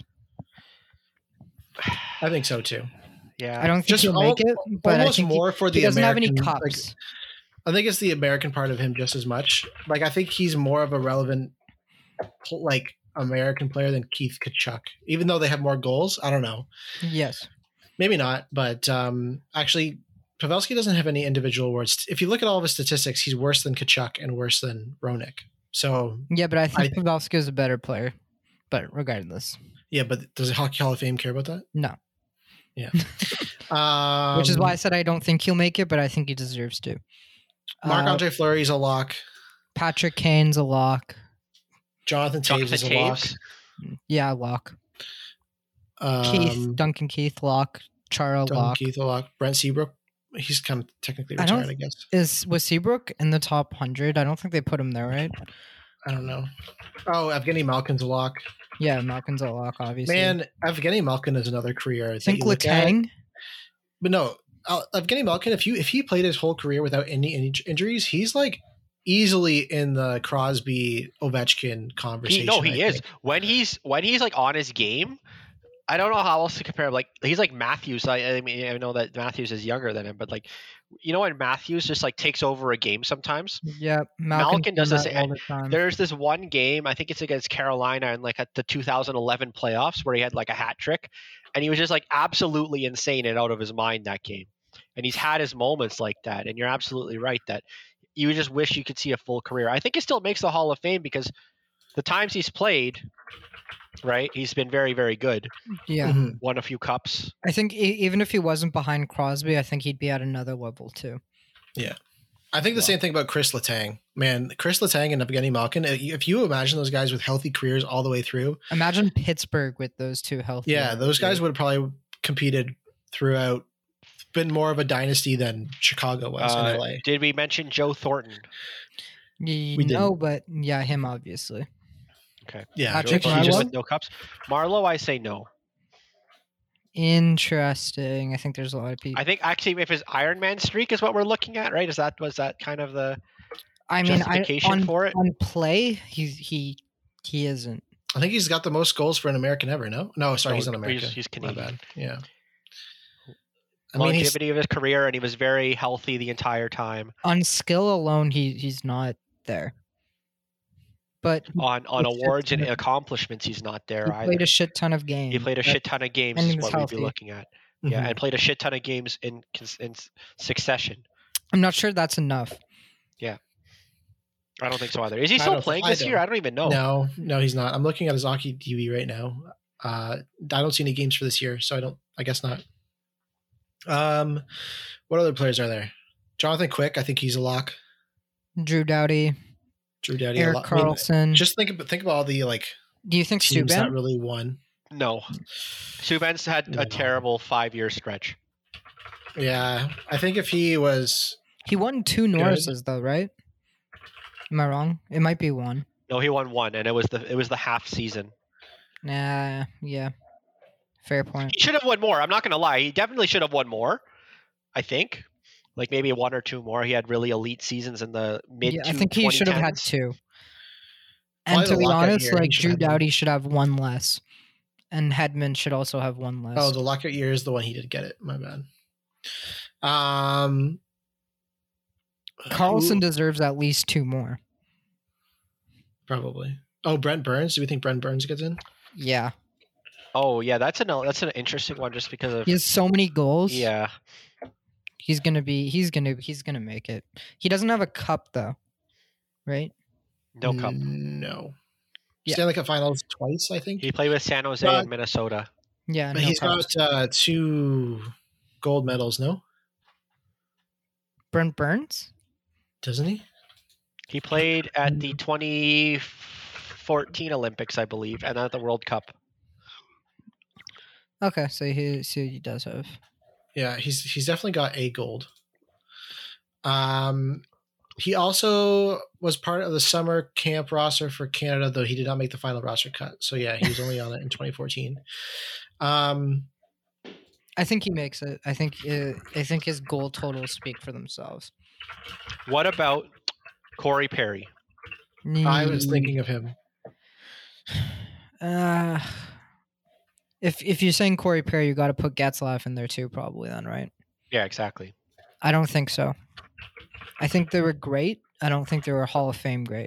I think so too. Yeah. I don't think Just he'll al- make it, but I Almost think he- more for he, the doesn't American. have any like, cups. I think it's the American part of him just as much. Like, I think he's more of a relevant, like, American player than Keith Kachuk. Even though they have more goals, I don't know. Yes. Maybe not, but um, actually, Pavelski doesn't have any individual awards. If you look at all of his statistics, he's worse than Kachuk and worse than Roenick. So, Yeah, but I think I- Pavelski is a better player. But regardless, yeah, but does the Hockey Hall of Fame care about that? no. Yeah. um, Which is why I said I don't think he'll make it, but I think he deserves to. Marc Uh, Andre Fleury's a lock. Patrick Kane's a lock. Jonathan Taves Jonathan is a lock. Taves. Yeah, lock. Um, Keith, Duncan Keith, lock. Chara, Duncan lock. Keith a lock. Brent Seabrook, he's kind of technically I don't- retired, I, guess. Is was Seabrook in the top one hundred? I don't think they put him there, right? I don't know. Oh, Evgeny Malkin's a lock. Yeah, Malkin's a lock, obviously. Man, Evgeny Malkin is another career. I that think you look at. Letang. But no, uh, Evgeny Malkin, if you if he played his whole career without any, any injuries, he's like easily in the Crosby Ovechkin conversation. He, no, he I is. think. When he's when he's like on his game, I don't know how else to compare him. Like he's like Matthews. I, I mean, I know that Matthews is younger than him, but like, you know, when Matthews just like takes over a game sometimes. Yeah, Malkin, Malkin does does this- that all the time. There's this one game, I think it's against Carolina, and like at the two thousand eleven playoffs, where he had like a hat trick, and he was just like absolutely insane and out of his mind that game. And he's had his moments like that, and you're absolutely right that you just wish you could see a full career. I think it still makes the Hall of Fame because the times he's played, right, he's been very, very good. Yeah, Mhm. Won a few cups. I think e- even if he wasn't behind Crosby, I think he'd be at another level too. I think the same thing about Chris Letang. Man, Chris Letang and Evgeny Malkin, if you imagine those guys with healthy careers all the way through, Imagine Pittsburgh with those two healthy. yeah, those guys would have probably competed throughout, been more of a dynasty than Chicago was Uh, in L A. Did we mention Joe Thornton? You We know, but yeah, him obviously. Okay. Yeah, Patrick Joe he Thornton just- Marleau? with no cups. Marlowe, I say no. Interesting. I think there's a lot of people. I think actually, if his Iron Man streak is what we're looking at, right? Is that was that kind of the I mean, I, justification on, for it? on play, he's he he isn't. I think he's got the most goals for an American ever. No, no, sorry, No, he's an he's- American. he's My Canadian. bad. Yeah. I mean, he's, longevity of his career, and he was very healthy the entire time. On skill alone, he he's not there. But On on It's just awards and kind of- accomplishments, he's not there he either. played a shit ton of games. He played a But- shit ton of games. and Is he was what we'd healthy. be looking at. Yeah, Mhm. and played a shit ton of games in cons- in s- succession. I'm not sure that's enough. I don't think so either. Is he I still don't- playing I this year? don't. I don't even know. no, no, he's not. I'm looking at his hockey T V right now. Uh, I don't see any games for this year, so I don't. I guess not. Um, what other players are there? Jonathan Quick, I think he's a lock. Drew Doughty, Drew Doughty, Eric a lot. I mean, Carlson. just think about think about all the like Do you think teams that Subban? really won. No. Subban's had No. a terrible five-year stretch. Yeah, I think if he was, He won two Norrises though, right? Am I wrong? It might be one. No, he won one, and it was the it was the half season. Nah, yeah. Fair point. He should have won more. I'm not gonna lie. He definitely should have won more. I think, like maybe one or two more. He had really elite seasons in the mid. Yeah, I think he should have had two. And Probably to the be lockout honest, year, he like should Drew have one. Doughty should have one less, and Hedman should also have one less. oh, the lockout year is the one he did get it. My bad. Um, Carlson who- deserves at least two more. probably. Oh, Brent Burns. Do we think Brent Burns gets in? Yeah, Oh yeah, that's an that's an interesting one just because of he has so many goals. yeah. he's gonna be. He's gonna. He's gonna make it. He doesn't have a cup though, right? No cup. No. Yeah. Stanley Cup Finals twice, I think. He played with San Jose But- and Minnesota. Yeah, But no he's cups. got uh, two gold medals, no? Brent Burns. Doesn't he? He played at the twenty fourteen Olympics, I believe, and at the World Cup. Okay, so he. So he does have. Yeah, he's he's definitely got a gold. Um, he also was part of the summer camp roster for Canada, though he did not make the final roster cut. So yeah, he was only on it in twenty fourteen. Um, I think he makes it. I think. Uh, I think his goal totals speak for themselves. What about Corey Perry? I was Mm, thinking of him. Uh, if if you're saying Corey Perry, you got to put Getzlaff in there too, probably then, right? Yeah, exactly. I don't think so. I think they were great. I don't think they were Hall of Fame great.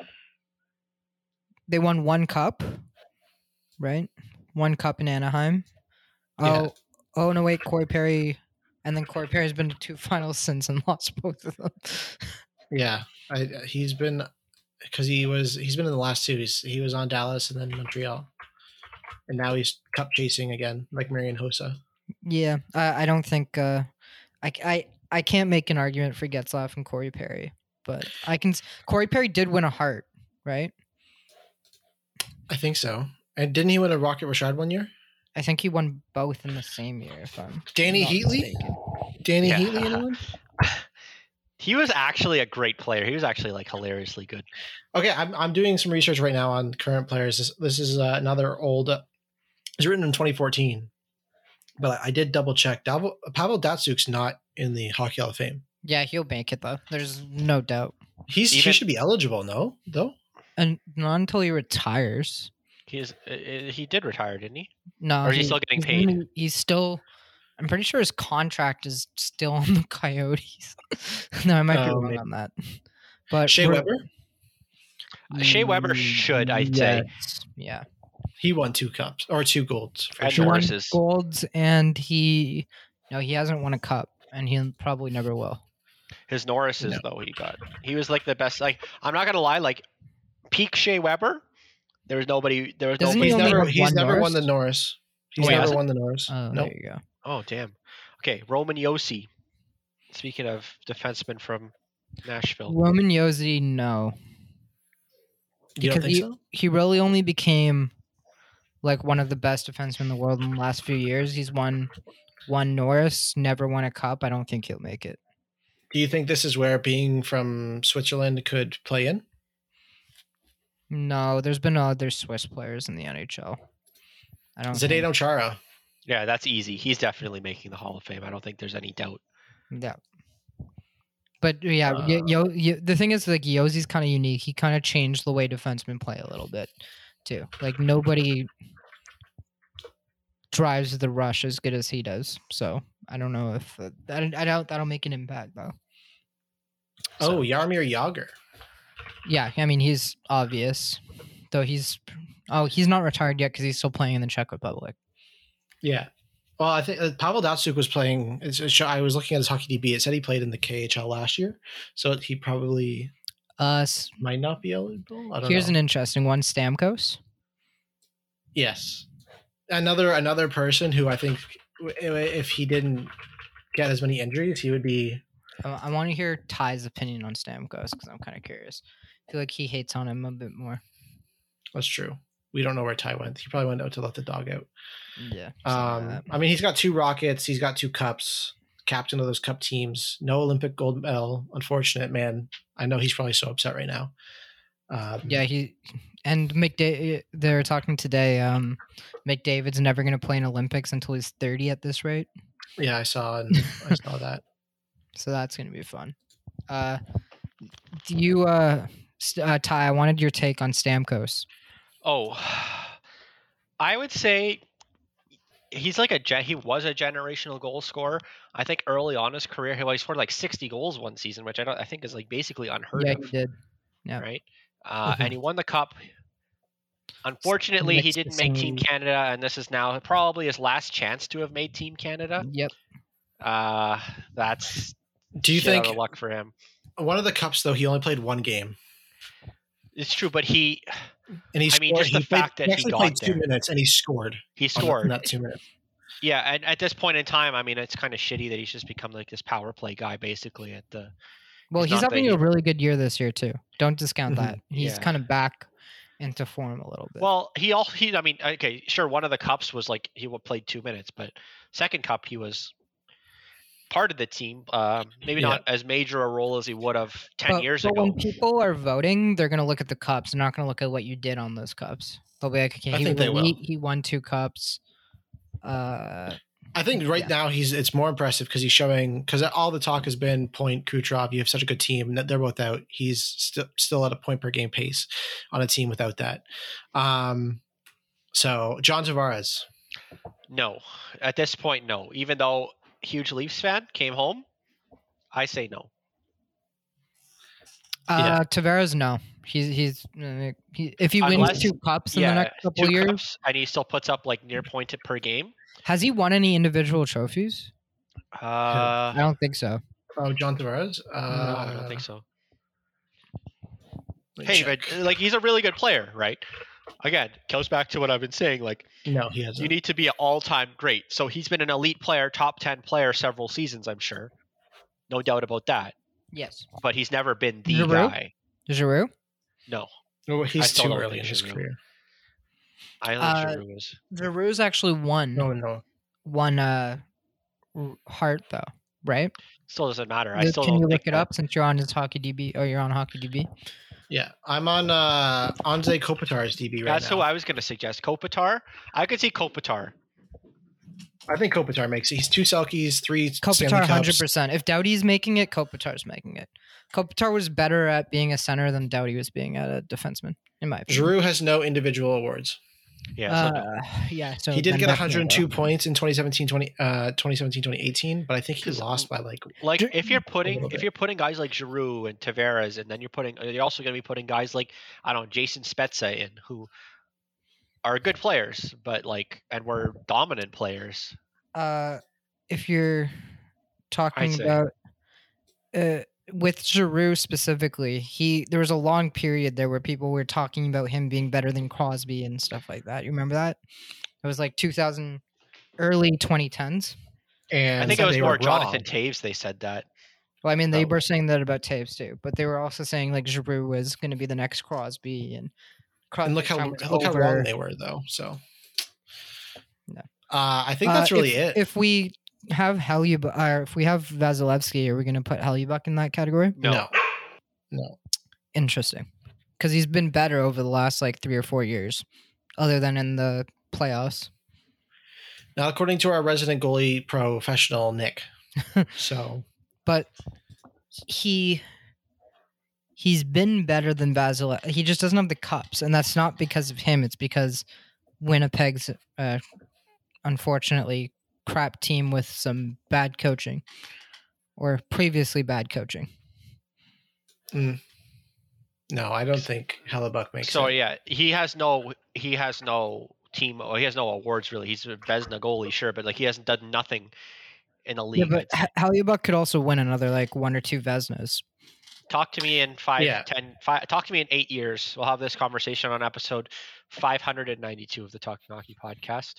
They won one cup, right? One cup in Anaheim. Yeah. Oh, oh no, wait, Corey Perry, and then Corey Perry's been to two finals since and lost both of them. Yeah, I, he's been because he was he's been in the last two. He's, he was on Dallas and then Montreal, and now he's cup chasing again, like Marian Hossa. Yeah, I, I don't think uh, I, I I can't make an argument for Getzlaff and Corey Perry, but I can. s- Corey Perry did win a Hart, right? I think so. And didn't he win a Rocket Richard one year? I think he won both in the same year. If I'm Danny not Heatley? mistaken. Danny Yeah. Heatley, anyone? He was actually a great player. He was actually like hilariously good. Okay, I'm I'm doing some research right now on current players. This, this is uh, another old. Uh, it was written in twenty fourteen, but I did double check. Pavel, Pavel Datsuk's not in the Hockey Hall of Fame. Yeah, he'll make it though. There's no doubt, He's he Even- should be eligible, no? Though and not until he retires. He's uh, uh, he did retire, didn't he? No, Or is he still getting he's paid? gonna- He's still. I'm pretty sure his contract is still on the Coyotes. no, I might be Oh, wrong maybe. on that. But Shea we're- Weber, Uh, Shea Weber should, I'd say. Yes, yeah. he won two cups or two golds. For And sure. He won Norris's. golds, and he no, he hasn't won a cup, and he probably never will. His Norris's No. though he got. He was like the best. Like I'm not gonna lie, like peak Shea Weber. There was nobody. There was Doesn't he He's nobody. only never have he's one never Norris? won the Norris. He's Oh, he never hasn't? won the Norris. Oh, no. there you go. Oh damn. Okay, Roman Yossi. Speaking of defensemen from Nashville, Roman Josi, no, You don't because think he, so? he really only became like one of the best defensemen in the world in the last few years. He's won one Norris, never won a cup. I don't think he'll make it. Do you think this is where being from Switzerland could play in? No, there's been other Swiss players in the N H L. I don't. think- Zdeno Chara. yeah, that's easy. He's definitely making the Hall of Fame. I don't think there's any doubt. Yeah. But yeah, Uh, Yo, Yo, Yo- the thing is, like, Yossi's kind of unique. He kind of changed the way defensemen play a little bit, too. Like, nobody drives the rush as good as he does. So I don't know if uh, that. I doubt that'll make an impact, though. Oh, Jaromir Jagr. Yeah, I mean, he's obvious, though. He's oh, he's not retired yet because he's still playing in the Czech Republic. Yeah. Well, I think uh, Pavel Datsuk was playing. It's, it's, I was looking at his hockey D B. It said he played in the K H L last year, so he probably Uh, s- might not be eligible. I don't here's know. an interesting one: Stamkos. Yes, another another person who I think w- if he didn't get as many injuries, he would be I, I want to hear Ty's opinion on Stamkos because I'm kind of curious. I feel like he hates on him a bit more. That's true. We don't know where Ty went. He probably went out to let the dog out. Yeah. Um, Like I mean, he's got two Rockets. He's got two cups. Captain of those cup teams. No Olympic gold medal. Unfortunate, man. I know he's probably so upset right now. Um, yeah, he and McDavid. They're talking today. Um, McDavid's never going to play in Olympics until he's thirty at this rate. Yeah, I saw. And I saw that. So that's going to be fun. Uh, do you, uh, uh, Ty? I wanted your take on Stamkos. Oh, I would say he's like a gen- he was a generational goal scorer. I think early on in his career, he, well, he scored like sixty goals one season, which I don't I think is like basically unheard Yeah, of. he did. Yeah. Right. Uh, Mhm. And he won the cup. Unfortunately, he Next didn't to make Team some- Canada, and this is now probably his last chance to have made Team Canada. Yep. Uh, that's Do you shit out think of luck for him. one of the cups though? He only played one game, It's true, but he and he I mean, scored. just the he played, fact that he he actually got played two there. minutes, and he scored. he on the- in scored. that two minutes. Yeah, and at this point in time, I mean, it's kind of shitty that he's just become like this power play guy, basically. At the Well, It's he's not that having he- a really good year this year too. Don't discount Mhm. that. He's Yeah. kind of back into form a little bit. well, he all he. I mean, okay, sure. One of the cups was like he wa- played two minutes, but second cup he was part of the team. Um, maybe Yeah. not as major a role as he would have ten But- years but ago. when people are voting, they're going to look at the cups. They're not going to look at what you did on those cups. They'll be like, okay, I he, think they he, will. he won two cups. Uh, I think right Yeah. now he's it's more impressive because he's showing because all the talk has been point Kucherov. You have such a good team. and They're both out. He's still still at a point per game pace on a team without that. Um, so John Tavares. No, at this point, no. Even though huge Leafs fan came home, I say no. uh, Tavares, no. He's he's uh, he, if he wins Unless- two cups in the Yeah, next couple two years, cups, and he still puts up like near point per game. has he won any individual trophies? Uh, I don't think so. Oh, John Tavares. Uh, no, I don't think so. let me Hey, check. but like he's a really good player, right? Again, goes back to what I've been saying. Like No, he hasn't. you need to be an all-time great. So he's been an elite player, top ten player several seasons, I'm sure. No doubt about that. Yes. But he's never been the Giroux? guy. Giroux? No, No, I he's still too don't early think in his Giroux. career. I don't Uh, think Giroux is. Giroux's actually won No, no. one uh r- heart though, right? Still doesn't matter. I Luke, still Can don't you think look it that- up since you're on his hockey D B or you're on hockey D B? Yeah, I'm on uh, Anze Kopitar's D B right That's now. who I was going to suggest. Kopitar. I could see Kopitar. I think Kopitar makes it. He's two Selkies, three Kopitar Stanley one Cups. hundred percent. If Doughty's making it, Kopitar's making it. Kopitar was better at being a center than Doughty was being at a defenseman, in my opinion. Giroux has no individual awards. Yeah. So no. Uh, yeah, so he did then get definitely one hundred two no. points in twenty seventeen twenty, uh, twenty seventeen twenty eighteen, but I think he 'Cause, lost by like Like Gi- if you're putting little if bit. you're putting guys like Giroux and Tavares, and then you're putting you're also going to be putting guys like I don't know Jason Spezza in who are good players, but like and were dominant players. Uh, if you're talking say. about uh, with Giroux specifically, he there was a long period there where people were talking about him being better than Crosby and stuff like that. You remember that? It was like two thousand, early twenty tens. and I think said it was they more were Jonathan wrong. Taves. They said that. Well, I mean, they Oh. were saying that about Taves too, but they were also saying like Giroux was going to be the next Crosby, and Crosby's And look how time was look how over. wrong they were though. So No. uh, I think Uh, that's really if, it. If we have Hellebuyck, or if we have Vasilevsky, are we going to put Hellebuyck in that category? No. no, no. Interesting, because he's been better over the last like three or four years, other than in the playoffs. Now, according to our resident goalie professional Nick, so But he he's been better than Vasilevsky. He just doesn't have the cups, and that's not because of him. It's because Winnipeg's uh, unfortunately crap team with some bad coaching, or previously bad coaching. no, I don't think Hellebuck makes So it. yeah, he has no he has no team. Or he has no awards really. He's a Vezina goalie, sure, but like he hasn't done nothing in the Yeah, league. but H- Hellebuyck could also win another like one or two Vezinas. Talk to me in five, Yeah. ten, five, talk to me in eight years. We'll have this conversation on episode five hundred ninety-two of the Talking Hockey podcast.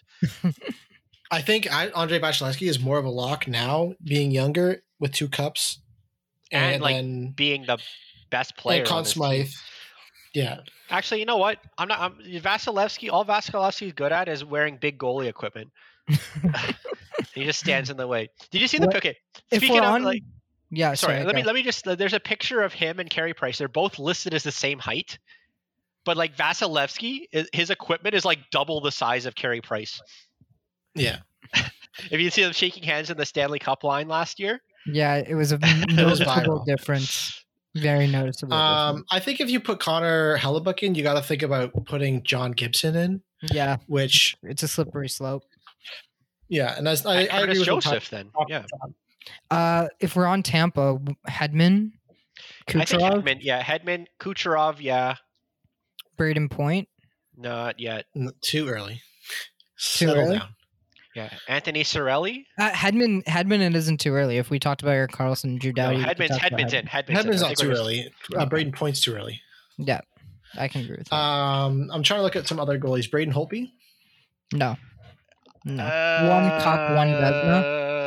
I think I, Andre Vasilevsky is more of a lock now, being younger with two cups, and, and like then being the best player and on Conn this Smythe. team. Yeah. Actually, you know what? I'm not. I'm, Vasilevsky. All Vasilevsky's good at is wearing big goalie equipment. He just stands in the way. Did you see the What- okay? if Speaking we're of on, like, yeah, sorry, sorry. let me go. let me just. There's a picture of him and Carey Price. They're both listed as the same height, but like Vasilevsky, i- his equipment is like double the size of Carey Price. Yeah. If you see them shaking hands in the Stanley Cup line last year, Yeah, it was a was noticeable viral. difference. Very noticeable. Um, I think if you put Connor Hellebuck in, you got to think about putting John Gibson in, difference. Yeah, which it's a slippery slope. yeah, and as, I, I agree Curtis with what Joseph. Then Ty- yeah, Uh, if we're on Tampa, Hedman, I think Kucherov, Hedman. Yeah, Hedman, Kucherov. Yeah, Braden Point. not yet. N- too early. Too Settle early? down. Yeah, Anthony Cirelli. Uh, Hedman, Hedman, it isn't too early. If we talked about Eric Carlson, Drew No, Doughty, we could Hedman's talk about Hedman's Hedman. in. Hedman's, in. Hedman's I not think too we're just- early. Uh, Braden Point's too early. Yeah, I can agree with that. Um, I'm trying to look at some other goalies. Braden Holtby. no, no. one cup, one Vezina.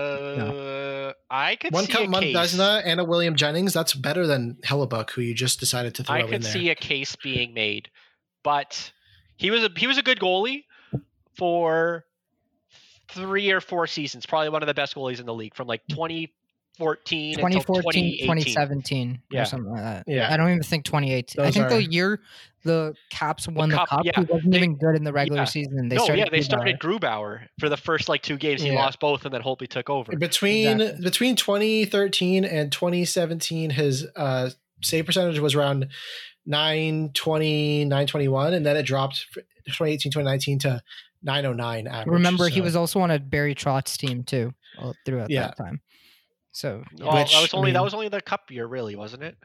Uh, I could One see cup, a one case. Vezina, and a William Jennings. That's better than Hellebuck, who you just decided to throw I in could there. see a case being made, but he was a he was a good goalie for three or four seasons. Probably one of the best goalies in the league from like twenty fourteen twenty until fourteen, twenty eighteen. twenty seventeen, Yeah. or something like that. Yeah. I don't even think twenty eighteen. I Those think are- the year the Caps won the, Cup, cup, yeah. he wasn't They- even good in the regular yeah. season. They no, started yeah, they Grubauer. started Grubauer for the first like two games. He Yeah. lost both, and then Holtby took over. Between Exactly. between twenty thirteen and twenty seventeen, his uh, save percentage was around nine twenty, nine twenty-one, and then it dropped for twenty eighteen, twenty nineteen to nine oh nine average. Remember, he So- was also on a Barry Trotz team too all throughout Yeah. that time. So Well, which, that was I only that mean- was only the cup year, really, wasn't it?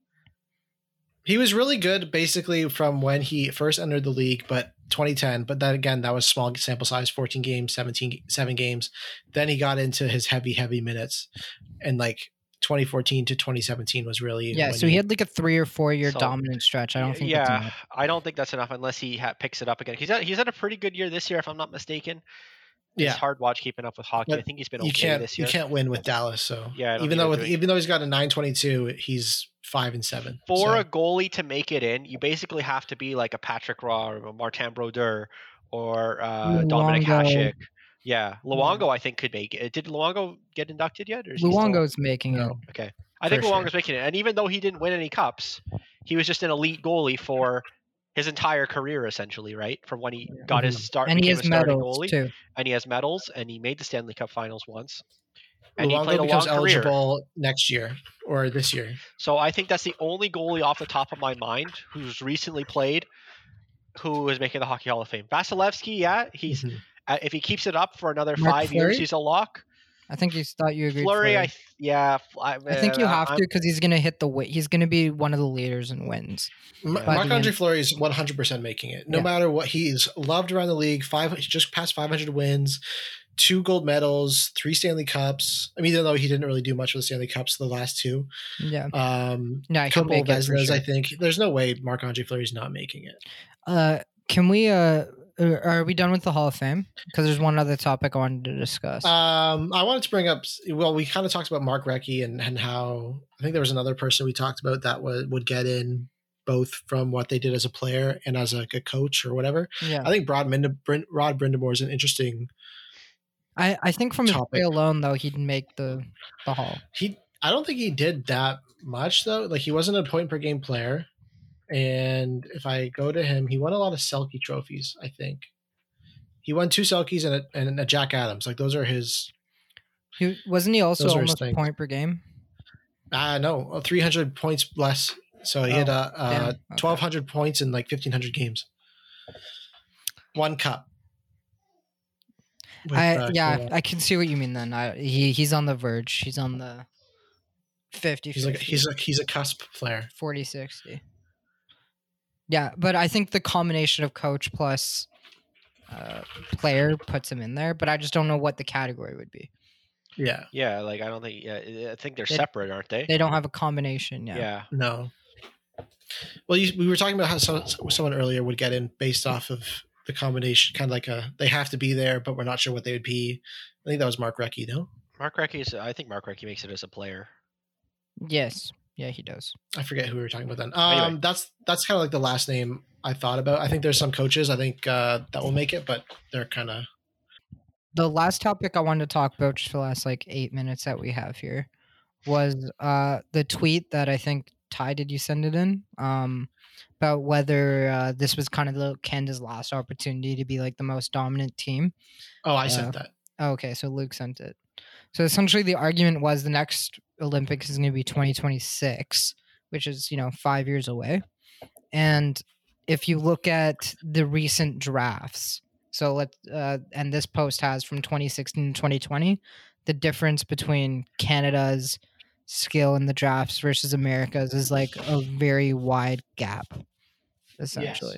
He was really good basically from when he first entered the league, but twenty ten. But then again, that was small sample size, fourteen games, seventeen, seven games. Then he got into his heavy, heavy minutes. And like twenty fourteen to twenty seventeen was really. yeah, when so he had like a three or four year So, dominant stretch. I don't think. that's Yeah, enough. I don't think that's enough unless he ha- picks it up again. He's had, he's had a pretty good year this year, if I'm not mistaken. Yeah. It's hard watch keeping up with hockey. But I think he's been you okay can't this you year. can't win with Dallas. So Yeah, I don't even think though they're with, doing- even though he's got a nine twenty-two, he's five and seven. For So, a goalie to make it in, you basically have to be like a Patrick Raw or a Martin Brodeur or uh, Dominic Luongo. Hasek. Yeah, Luongo I think could make it. Did Luongo get inducted yet? Or is he still- Luongo's making it. No. Okay. I For think sure. Luongo's making it. And even though he didn't win any cups, he was just an elite goalie for his entire career, essentially, right? From when he got his start, And he became has a starting medals goalie, too. and he has medals, and he made the Stanley Cup Finals once, and he Luongo played a long becomes career. eligible next year or this year. So I think that's the only goalie off the top of my mind who's recently played who is making the Hockey Hall of Fame. Vasilevsky, yeah, he's Mhm. uh, if he keeps it up for another Mark five Fleury? years, he's a lock. I think you thought you agreed. Flurry, Fleury. I th- yeah, I, I think you uh, have I'm- to because he's gonna hit the weight. He's gonna be one of the leaders in wins. M- By the Marc-Andre end. Fleury is one hundred percent making it. No Yeah. matter what, he's loved around the league. Five, he's just past five hundred wins, two gold medals, three Stanley Cups. I mean, even though he didn't really do much with the Stanley Cups, the last two, Yeah. um, Yeah, he'll couple make it for Vezinas. sure. I think there's no way Marc-Andre Fleury's not making it. Uh, can we? Uh, uh, are we done with the Hall of Fame? Because there's one other topic I wanted to discuss. Um, I wanted to bring up. Well, we kind of talked about Mark Recchi and and how I think there was another person we talked about that would would get in both from what they did as a player and as a, a coach or whatever. yeah, I think Rod Mind- Bryn- Rod Brindamore is an interesting. I, I think from his topic. play alone though he'd make the the Hall. He, I don't think he did that much though. Like he wasn't a point per game player, and if I go to him, he won a lot of Selke trophies. I think he won two Selkies and a, and a Jack Adams. Like those are his. He wasn't he also Those are his almost things. point per game. Uh no, three hundred points less. So he had Oh, uh, uh damn. Okay. twelve hundred points in like fifteen hundred games. One cup. With, I uh, yeah, Colorado. I can see what you mean. Then I he he's on the verge. He's on the fifty. he's like 50. he's a he's a cusp player. forty sixty. Yeah, but I think the combination of coach plus uh, player puts him in there, but I just don't know what the category would be. Yeah. Yeah, like I don't think. Yeah, I think they're They- separate, aren't they? They don't have a combination. yeah. Yeah. No. Well, you, we were talking about how so, someone earlier would get in based off of the combination, kind of like a they have to be there, but we're not sure what they would be. I think that was Mark Recchi, no? Mark Recchi is. I think Mark Recchi makes it as a player. Yes. Yeah, he does. I forget who we were talking about then. Anyway. Um, that's that's kind of like the last name I thought about. I think there's some coaches I think uh, that will make it, but they're kind of The last topic I wanted to talk about just for the last like eight minutes that we have here was uh, the tweet that I think Ty, did you send it in? Um, about whether uh, this was kind of the Canada's last opportunity to be like the most dominant team. Oh, I Uh, sent that. Okay, so Luke sent it. So essentially, the argument was the next Olympics is going to be twenty twenty-six, which is, you know, five years away. And if you look at the recent drafts, so let uh, and this post has from twenty sixteen to twenty twenty, the difference between Canada's skill in the drafts versus America's is like a very wide gap, essentially.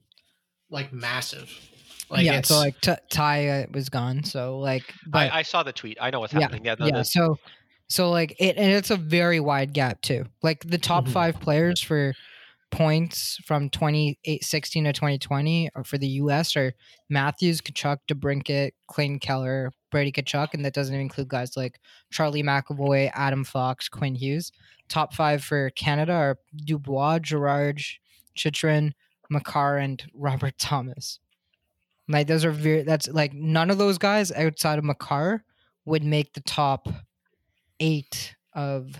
Like massive. Like yeah, it's, so like t- Ty uh, was gone, so like, but I, I saw the tweet. I know what's Yeah, happening. Yeah, no, yeah. the- So, so like it, and it's a very wide gap too. Like the top Mhm. five players for points from twenty sixteen to twenty twenty or for the U S are Matthews, Kachuk, DeBrincat, Clayton Keller, Brady Kachuk, and that doesn't include guys like Charlie McAvoy, Adam Fox, Quinn Hughes. Top five for Canada are Dubois, Gerard, Chitrin, Makar, and Robert Thomas. Like those are very. That's like none of those guys outside of Makar would make the top eight of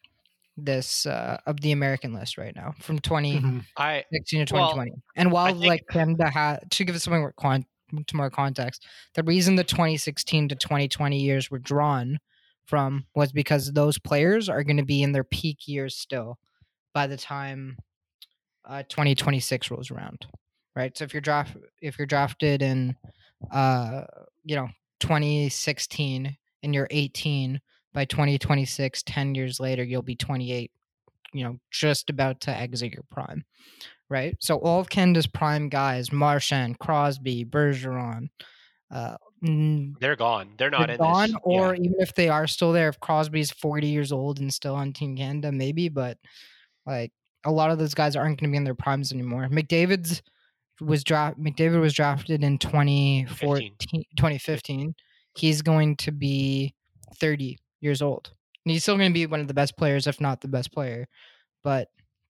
this uh, of the American list right now from twenty Mhm. I sixteen to well, twenty twenty. And while think- like Canada had to give it some more con- to more context, the reason the twenty sixteen to twenty twenty years were drawn from was because those players are going to be in their peak years still by the time uh, twenty twenty-six rolls around, right? So if you're draft if you're drafted in uh you know twenty sixteen and you're eighteen, by twenty twenty-six, ten years later you'll be twenty-eight, you know, just about to exit your prime, right? So all of Canada's prime guys, Marchand, Crosby, Bergeron, uh mm, they're gone. They're not they're in gone, this. or yeah. even if they are still there, if Crosby's forty years old and still on Team Canada, maybe, but like a lot of those guys aren't going to be in their primes anymore. McDavid's was draft McDavid was drafted in twenty fourteen, twenty fifteen. He's going to be thirty years old. And he's still going to be one of the best players, if not the best player, but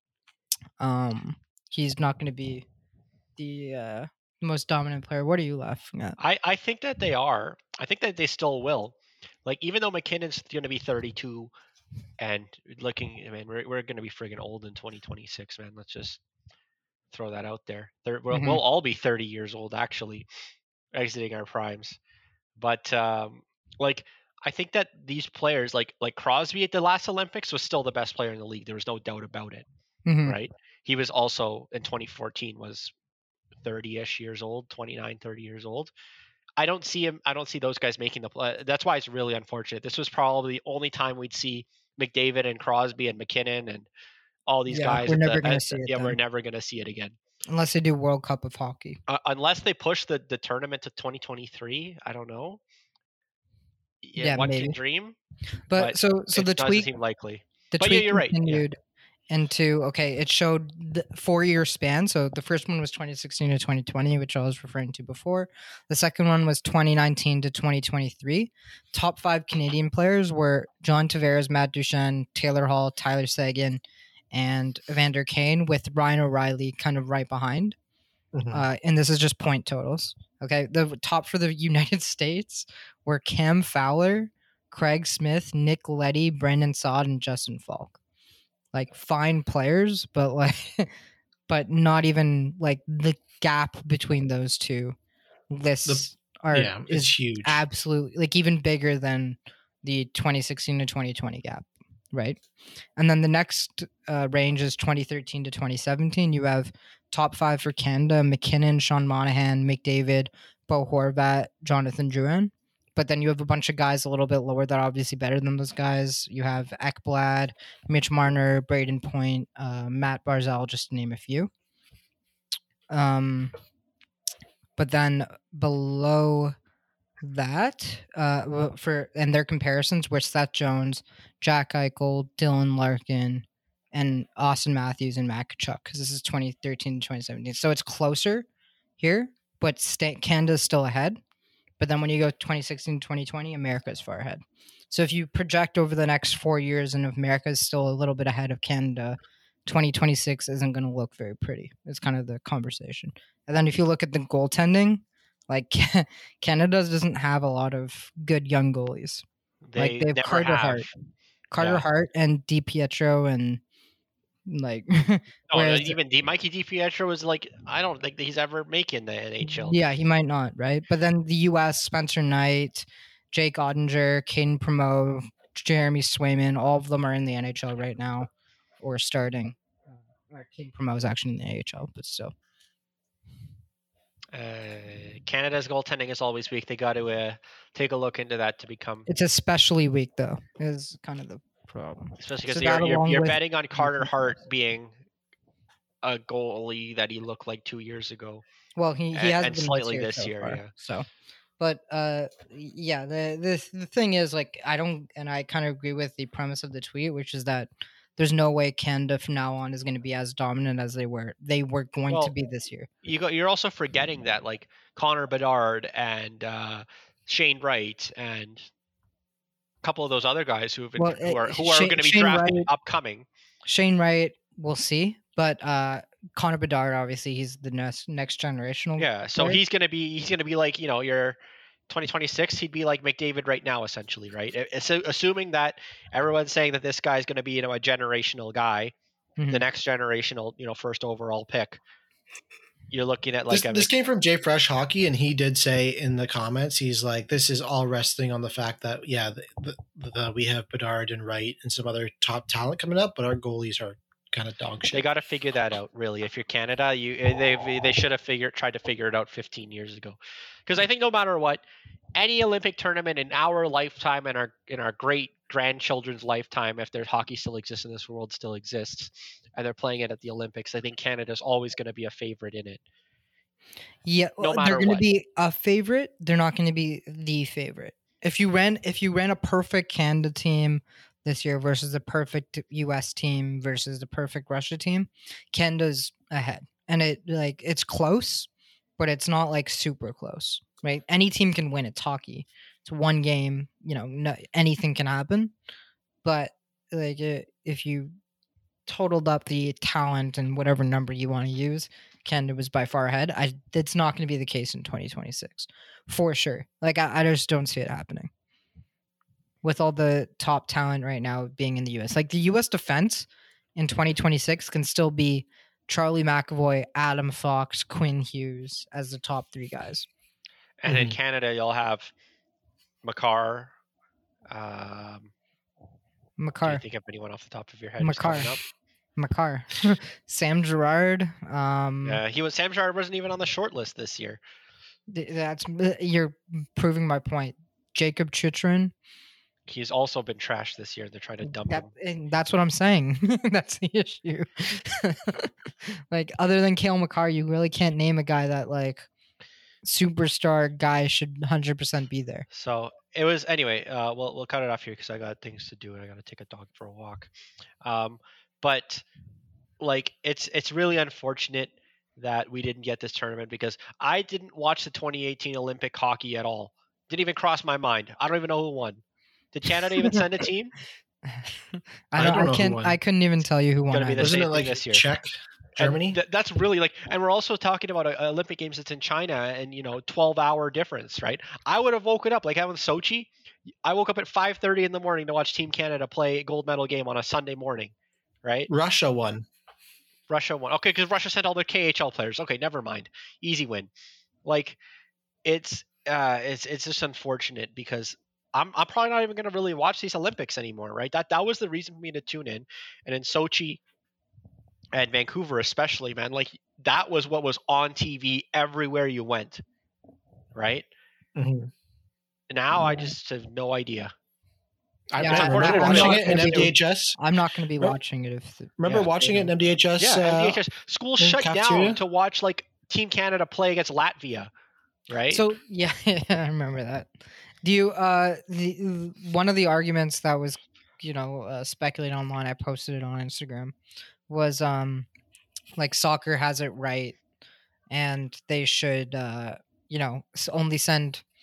um, he's not going to be the uh, most dominant player. What are you laughing at? I, I think that they are. I think that they still will. Like, even though McKinnon's going to be thirty-two and looking, I mean, we're, we're going to be friggin' old in twenty twenty-six, man. Let's just throw that out there. They're, we'll, Mhm. we'll all be thirty years old, actually, exiting our primes. But, um, like, I think that these players, like like Crosby at the last Olympics, was still the best player in the league. There was no doubt about it, Mhm. right? He was also, in twenty fourteen, was thirty-ish years old, twenty-nine, thirty years old. I don't see him. I don't see those guys making the play. That's why it's really unfortunate. This was probably the only time we'd see McDavid and Crosby and McKinnon and all these Yeah, guys. we're at never the- gonna at- see it Yeah, we're then. never going to see it again. Unless they do World Cup of Hockey. Uh, unless they push the, the tournament to twenty twenty-three. I don't know. Yeah, Yeah, one maybe. can dream. But, But so so it the doesn't tweet seem likely. the But yeah, tweet you're right, yeah. continued into okay, it showed the four year span. So the first one was twenty sixteen to twenty twenty, which I was referring to before. The second one was twenty nineteen to twenty twenty-three. Top five Canadian players were John Tavares, Matt Duchene, Taylor Hall, Tyler Seguin, and Evander Kane, with Ryan O'Reilly kind of right behind. Mhm. Uh, and this is just point totals. Okay, the top for the United States were Cam Fowler, Craig Smith, Nick Leddy, Brendan Saad, and Justin Falk. Like fine players, but like, but not even like the gap between those two lists are yeah, is it's huge. absolutely like even bigger than the twenty sixteen to twenty twenty gap, right? And then the next uh, range is twenty thirteen to twenty seventeen. You have top five for Canada: McKinnon, Sean Monahan, McDavid, Bo Horvat, Jonathan Drouin. But then you have a bunch of guys a little bit lower that are obviously better than those guys. You have Ekblad, Mitch Marner, Braden Point, uh, Matt Barzal, just to name a few. Um, but then below that, uh, for and their comparisons were Seth Jones, Jack Eichel, Dylan Larkin, and Austin Matthews and Matt Kachuk, because this is twenty thirteen to twenty seventeen. So it's closer here, but sta- Canada's still ahead. But then when you go twenty sixteen to twenty twenty, America is far ahead. So if you project over the next four years and if America is still a little bit ahead of Canada, twenty twenty-six isn't going to look very pretty. It's kind of the conversation. And then if you look at the goaltending, like Canada doesn't have a lot of good young goalies. They like they have never Carter have. Hart, Carter Yeah. Hart, and DiPietro, and like. No, whereas- even D- Mikey DiPietro was like, I don't think that he's ever making the N H L. Yeah, he might not, right? But then the U S, Spencer Knight, Jake Ottinger, Caden Primo, Jeremy Swayman, all of them are in the N H L right now or starting. Uh, Caden Primo is actually in the A H L, but still. Uh, Canada's goaltending is always weak. They got to uh, take a look into that to become, It's especially weak, though, is kind of the problem. especially So because that you're, you're, along you're with- betting on Carter Hart being a goalie that he looked like two years ago. Well, he, he And- has and been slightly this this year, year, so far, yeah. So, but uh, yeah, the, the the thing is, like, I don't, and I kind of agree with the premise of the tweet, which is that there's no way Canada from now on is going to be as dominant as they were they were going Well, to be this year. You go, you're also forgetting that like Connor Bedard and uh, Shane Wright and a couple of those other guys who have been, Well, who are uh, who are Shane- going to be Shane drafted Wright- upcoming. Shane Wright, we'll see, but uh, Connor Bedard, obviously, he's the next next generational. Yeah, so player. he's gonna be he's gonna be like, you know, your twenty twenty-six. He'd be like McDavid right now, essentially, right? A- So assuming that everyone's saying that this guy's gonna be, you know, a generational guy, Mhm. the next generational, you know, first overall pick. You're looking at like this, a this came from Jay Fresh Hockey, and he did say in the comments, he's like, "This is all resting on the fact that yeah, the, the, the, we have Bedard and Wright and some other top talent coming up, but our goalies are kind of dog shit." They got to figure that out, really. If you're Canada, you they they should have figured tried to figure it out fifteen years ago, because I think no matter what, any Olympic tournament in our lifetime and our in our great grandchildren's lifetime, if their hockey still exists and this world still exists, and they're playing it at the Olympics, I think Canada's always going to be a favorite in it. Yeah, No well, matter they're going to what. be a favorite. They're not going to be the favorite. If you ran, if you ran a perfect Canada team this year versus the perfect U S team versus the perfect Russia team, Canada's ahead, and it like it's close, but it's not like super close, right? Any team can win. It's hockey. It's one game. You know, no, anything can happen. But like, uh, if you totaled up the talent and whatever number you want to use, Canada was by far ahead. I it's not going to be the case in twenty twenty-six for sure. Like I, I just don't see it happening with all the top talent right now being in the U S. Like the U S defense in twenty twenty-six can still be Charlie McAvoy, Adam Fox, Quinn Hughes as the top three guys. And in Mhm. Canada, you'll have Makar. Um, do you Makar, think of anyone off the top of your head? who's Makar, coming up? Makar, Sam Girard. Um, Uh, he was Sam Girard wasn't even on the short list this year. th- that's you're proving my point. Jacob Chitrin. He's also been trashed this year. They're trying to dump That, him. and that's what I'm saying. That's the issue. Like, other than Cale Makar, you really can't name a guy that like superstar guy should one hundred percent be there. So it was anyway. Uh, we'll we'll cut it off here because I got things to do and I got to take a dog for a walk. Um, but like it's it's really unfortunate that we didn't get this tournament because I didn't watch the twenty eighteen Olympic hockey at all. Didn't even cross my mind. I don't even know who won. Did Canada even send a team? I I don't. don't I, know who can't. won. I couldn't even tell you who won. Gonna be the either. Wasn't same it like thing this year. Czech, And Germany? th- that's really like, and we're also talking about uh, Olympic Games that's in China and you know twelve hour difference, right? I would have woken up like having Sochi. I woke up at five thirty in the morning to watch Team Canada play a gold medal game on a Sunday morning, right? Russia won. Russia won. Okay, because Russia sent all their K H L players. Okay, never mind. Easy win. Like, it's uh, it's it's just unfortunate because I'm I'm probably not even going to really watch these Olympics anymore, right? That that was the reason for me to tune in. And in Sochi and Vancouver, especially, man, like that was what was on T V everywhere you went, right? Mhm. Now I just have no idea. I Yeah, remember I'm not watching gonna it in be- M D H S. I'm not going to be Remember- watching it if. The, Remember yeah, watching they it in M D H S? Yeah, uh, M D H S schools in shut cafeteria? down to watch like Team Canada play against Latvia, right? So yeah, I remember that. Do you uh the one of the arguments that was you know uh, speculated online, I posted it on Instagram, was um like soccer has it right, and they should uh you know s- only send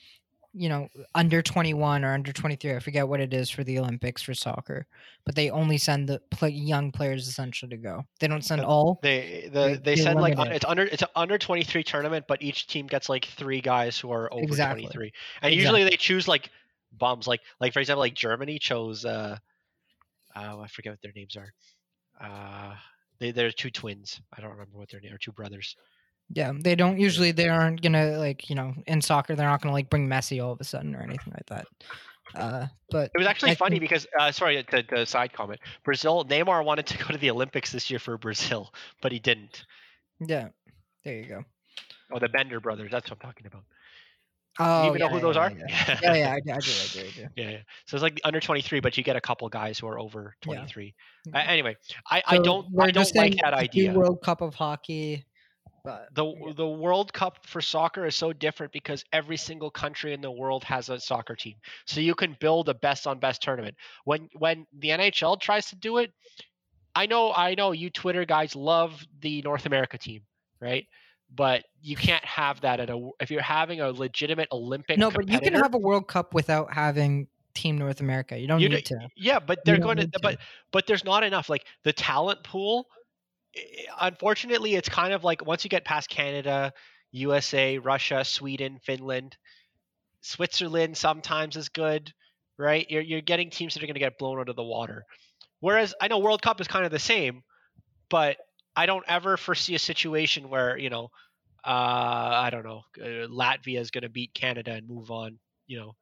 you know, under twenty-one or under twenty-three. I forget what it is for the Olympics for soccer, but they only send the play, young players essentially to go. They don't send all. They the They- they, they send like limit it. it's under it's an under twenty-three tournament, but each team gets like three guys who are over Exactly. twenty-three, and usually they choose like bums. Like like for example, like Germany chose uh, uh I forget what their names are. Uh, they they're two twins. I don't remember what their name are. Two brothers. Yeah, they don't usually. They aren't gonna like you know in soccer. They're not gonna like bring Messi all of a sudden or anything like that. Uh, but It was actually I funny think- because uh, sorry to, to side comment. Brazil Neymar wanted to go to the Olympics this year for Brazil, but he didn't. yeah, there you go. Oh, the Bender brothers. That's what I'm talking about. Oh, Do you even yeah, know who yeah, those yeah, are? Yeah, yeah, yeah, I, do, I do, I do, I do. Yeah, yeah. So it's like the under twenty-three, but you get a couple guys who are over Yeah. twenty-three. Yeah. Uh, anyway, I, I So don't we're I don't just like saying that the idea. World Cup of hockey. But The yeah. the World Cup for soccer is so different because every single country in the world has a soccer team. So you can build a best on best tournament. When when the N H L tries to do it, I know I know you Twitter guys love the North America team, right? But you can't have that at a if you're having a legitimate Olympic no, but you can competitor, have a World Cup without having Team North America. You don't you need d- to. yeah, but You they're don't going to need to. but but there's not enough like the talent pool. eh, Unfortunately, it's kind of like once you get past Canada, U S A, Russia, Sweden, Finland, Switzerland sometimes is good, right? You're you're getting teams that are going to get blown out of the water. Whereas I know World Cup is kind of the same, but I don't ever foresee a situation where, you know, uh, I don't know, uh, Latvia is going to beat Canada and move on, you know.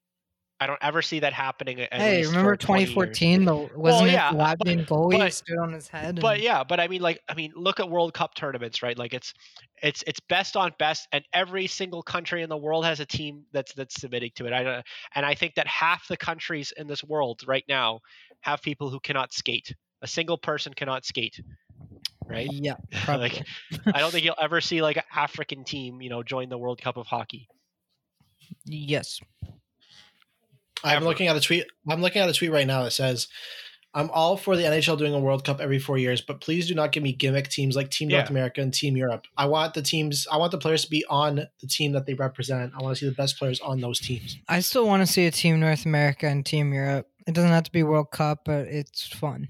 I don't ever see that happening. At Hey, least remember for twenty years. twenty fourteen? The wasn't yeah, it the Latvian goalie but- stood on his head? But and- yeah, but I mean, like, I mean, look at World Cup tournaments, right? Like, it's, it's, it's best on best, and every single country in the world has a team that's that's submitting to it. I don't, and I think that half the countries in this world right now have people who cannot skate. A single person cannot skate, right? yeah, probably. Like, I don't think you'll ever see like an African team, you know, join the World Cup of hockey. yes. I'm Ever. looking at a tweet. I'm looking at a tweet right now that says, "I'm all for the N H L doing a World Cup every four years, but please do not give me gimmick teams like Team North Yeah. America and Team Europe. I want the teams. I want the players to be on the team that they represent. I want to see the best players on those teams." I still want to see a Team North America and Team Europe. It doesn't have to be World Cup, but it's fun.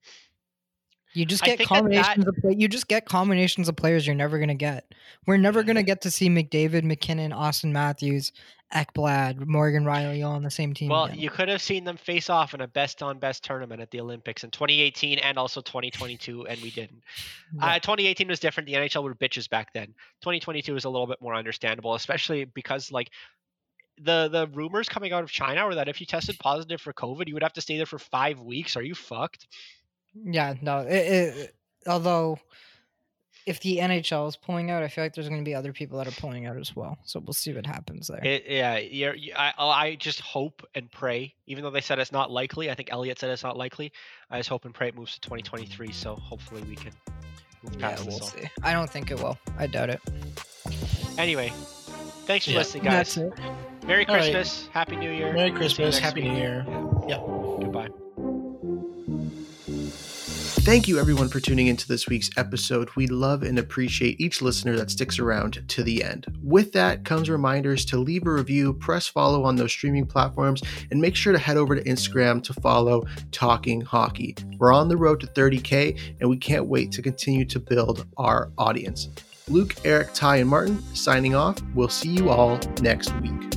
You just I get think that combinations that- of play- you just get combinations of players you're never gonna get. We're never Yeah. gonna get to see McDavid, McKinnon, Austin Matthews, Ekblad, Morgan Riley all on the same team. Well, again. you could have seen them face off in a best on best tournament at the Olympics in twenty eighteen and also twenty twenty-two, and we didn't. Yeah. Uh, twenty eighteen was different. The N H L were bitches back then. twenty twenty-two was a little bit more understandable, especially because like the the rumors coming out of China were that if you tested positive for COVID, you would have to stay there for five weeks. Are you fucked? Yeah, no. It, it, although, if the N H L is pulling out, I feel like there's going to be other people that are pulling out as well. So we'll see what happens there. It, yeah, you're, you, I I just hope and pray. Even though they said it's not likely, I think Elliot said it's not likely. I just hope and pray it moves to twenty twenty-three. So hopefully we can move yeah, past we'll this. all. see. I don't think it will. I doubt it. Anyway, thanks for Yeah. listening, guys. That's it. Merry All right. Christmas, Happy New Year. Merry See you Christmas, next Happy week. New Year. Yeah. Yep. Goodbye. Thank you, everyone, for tuning into this week's episode. We love and appreciate each listener that sticks around to the end. With that comes reminders to leave a review, press follow on those streaming platforms, and make sure to head over to Instagram to follow Talking Hockey. We're on the road to thirty K, and we can't wait to continue to build our audience. Luke, Eric, Ty, and Martin signing off. We'll see you all next week.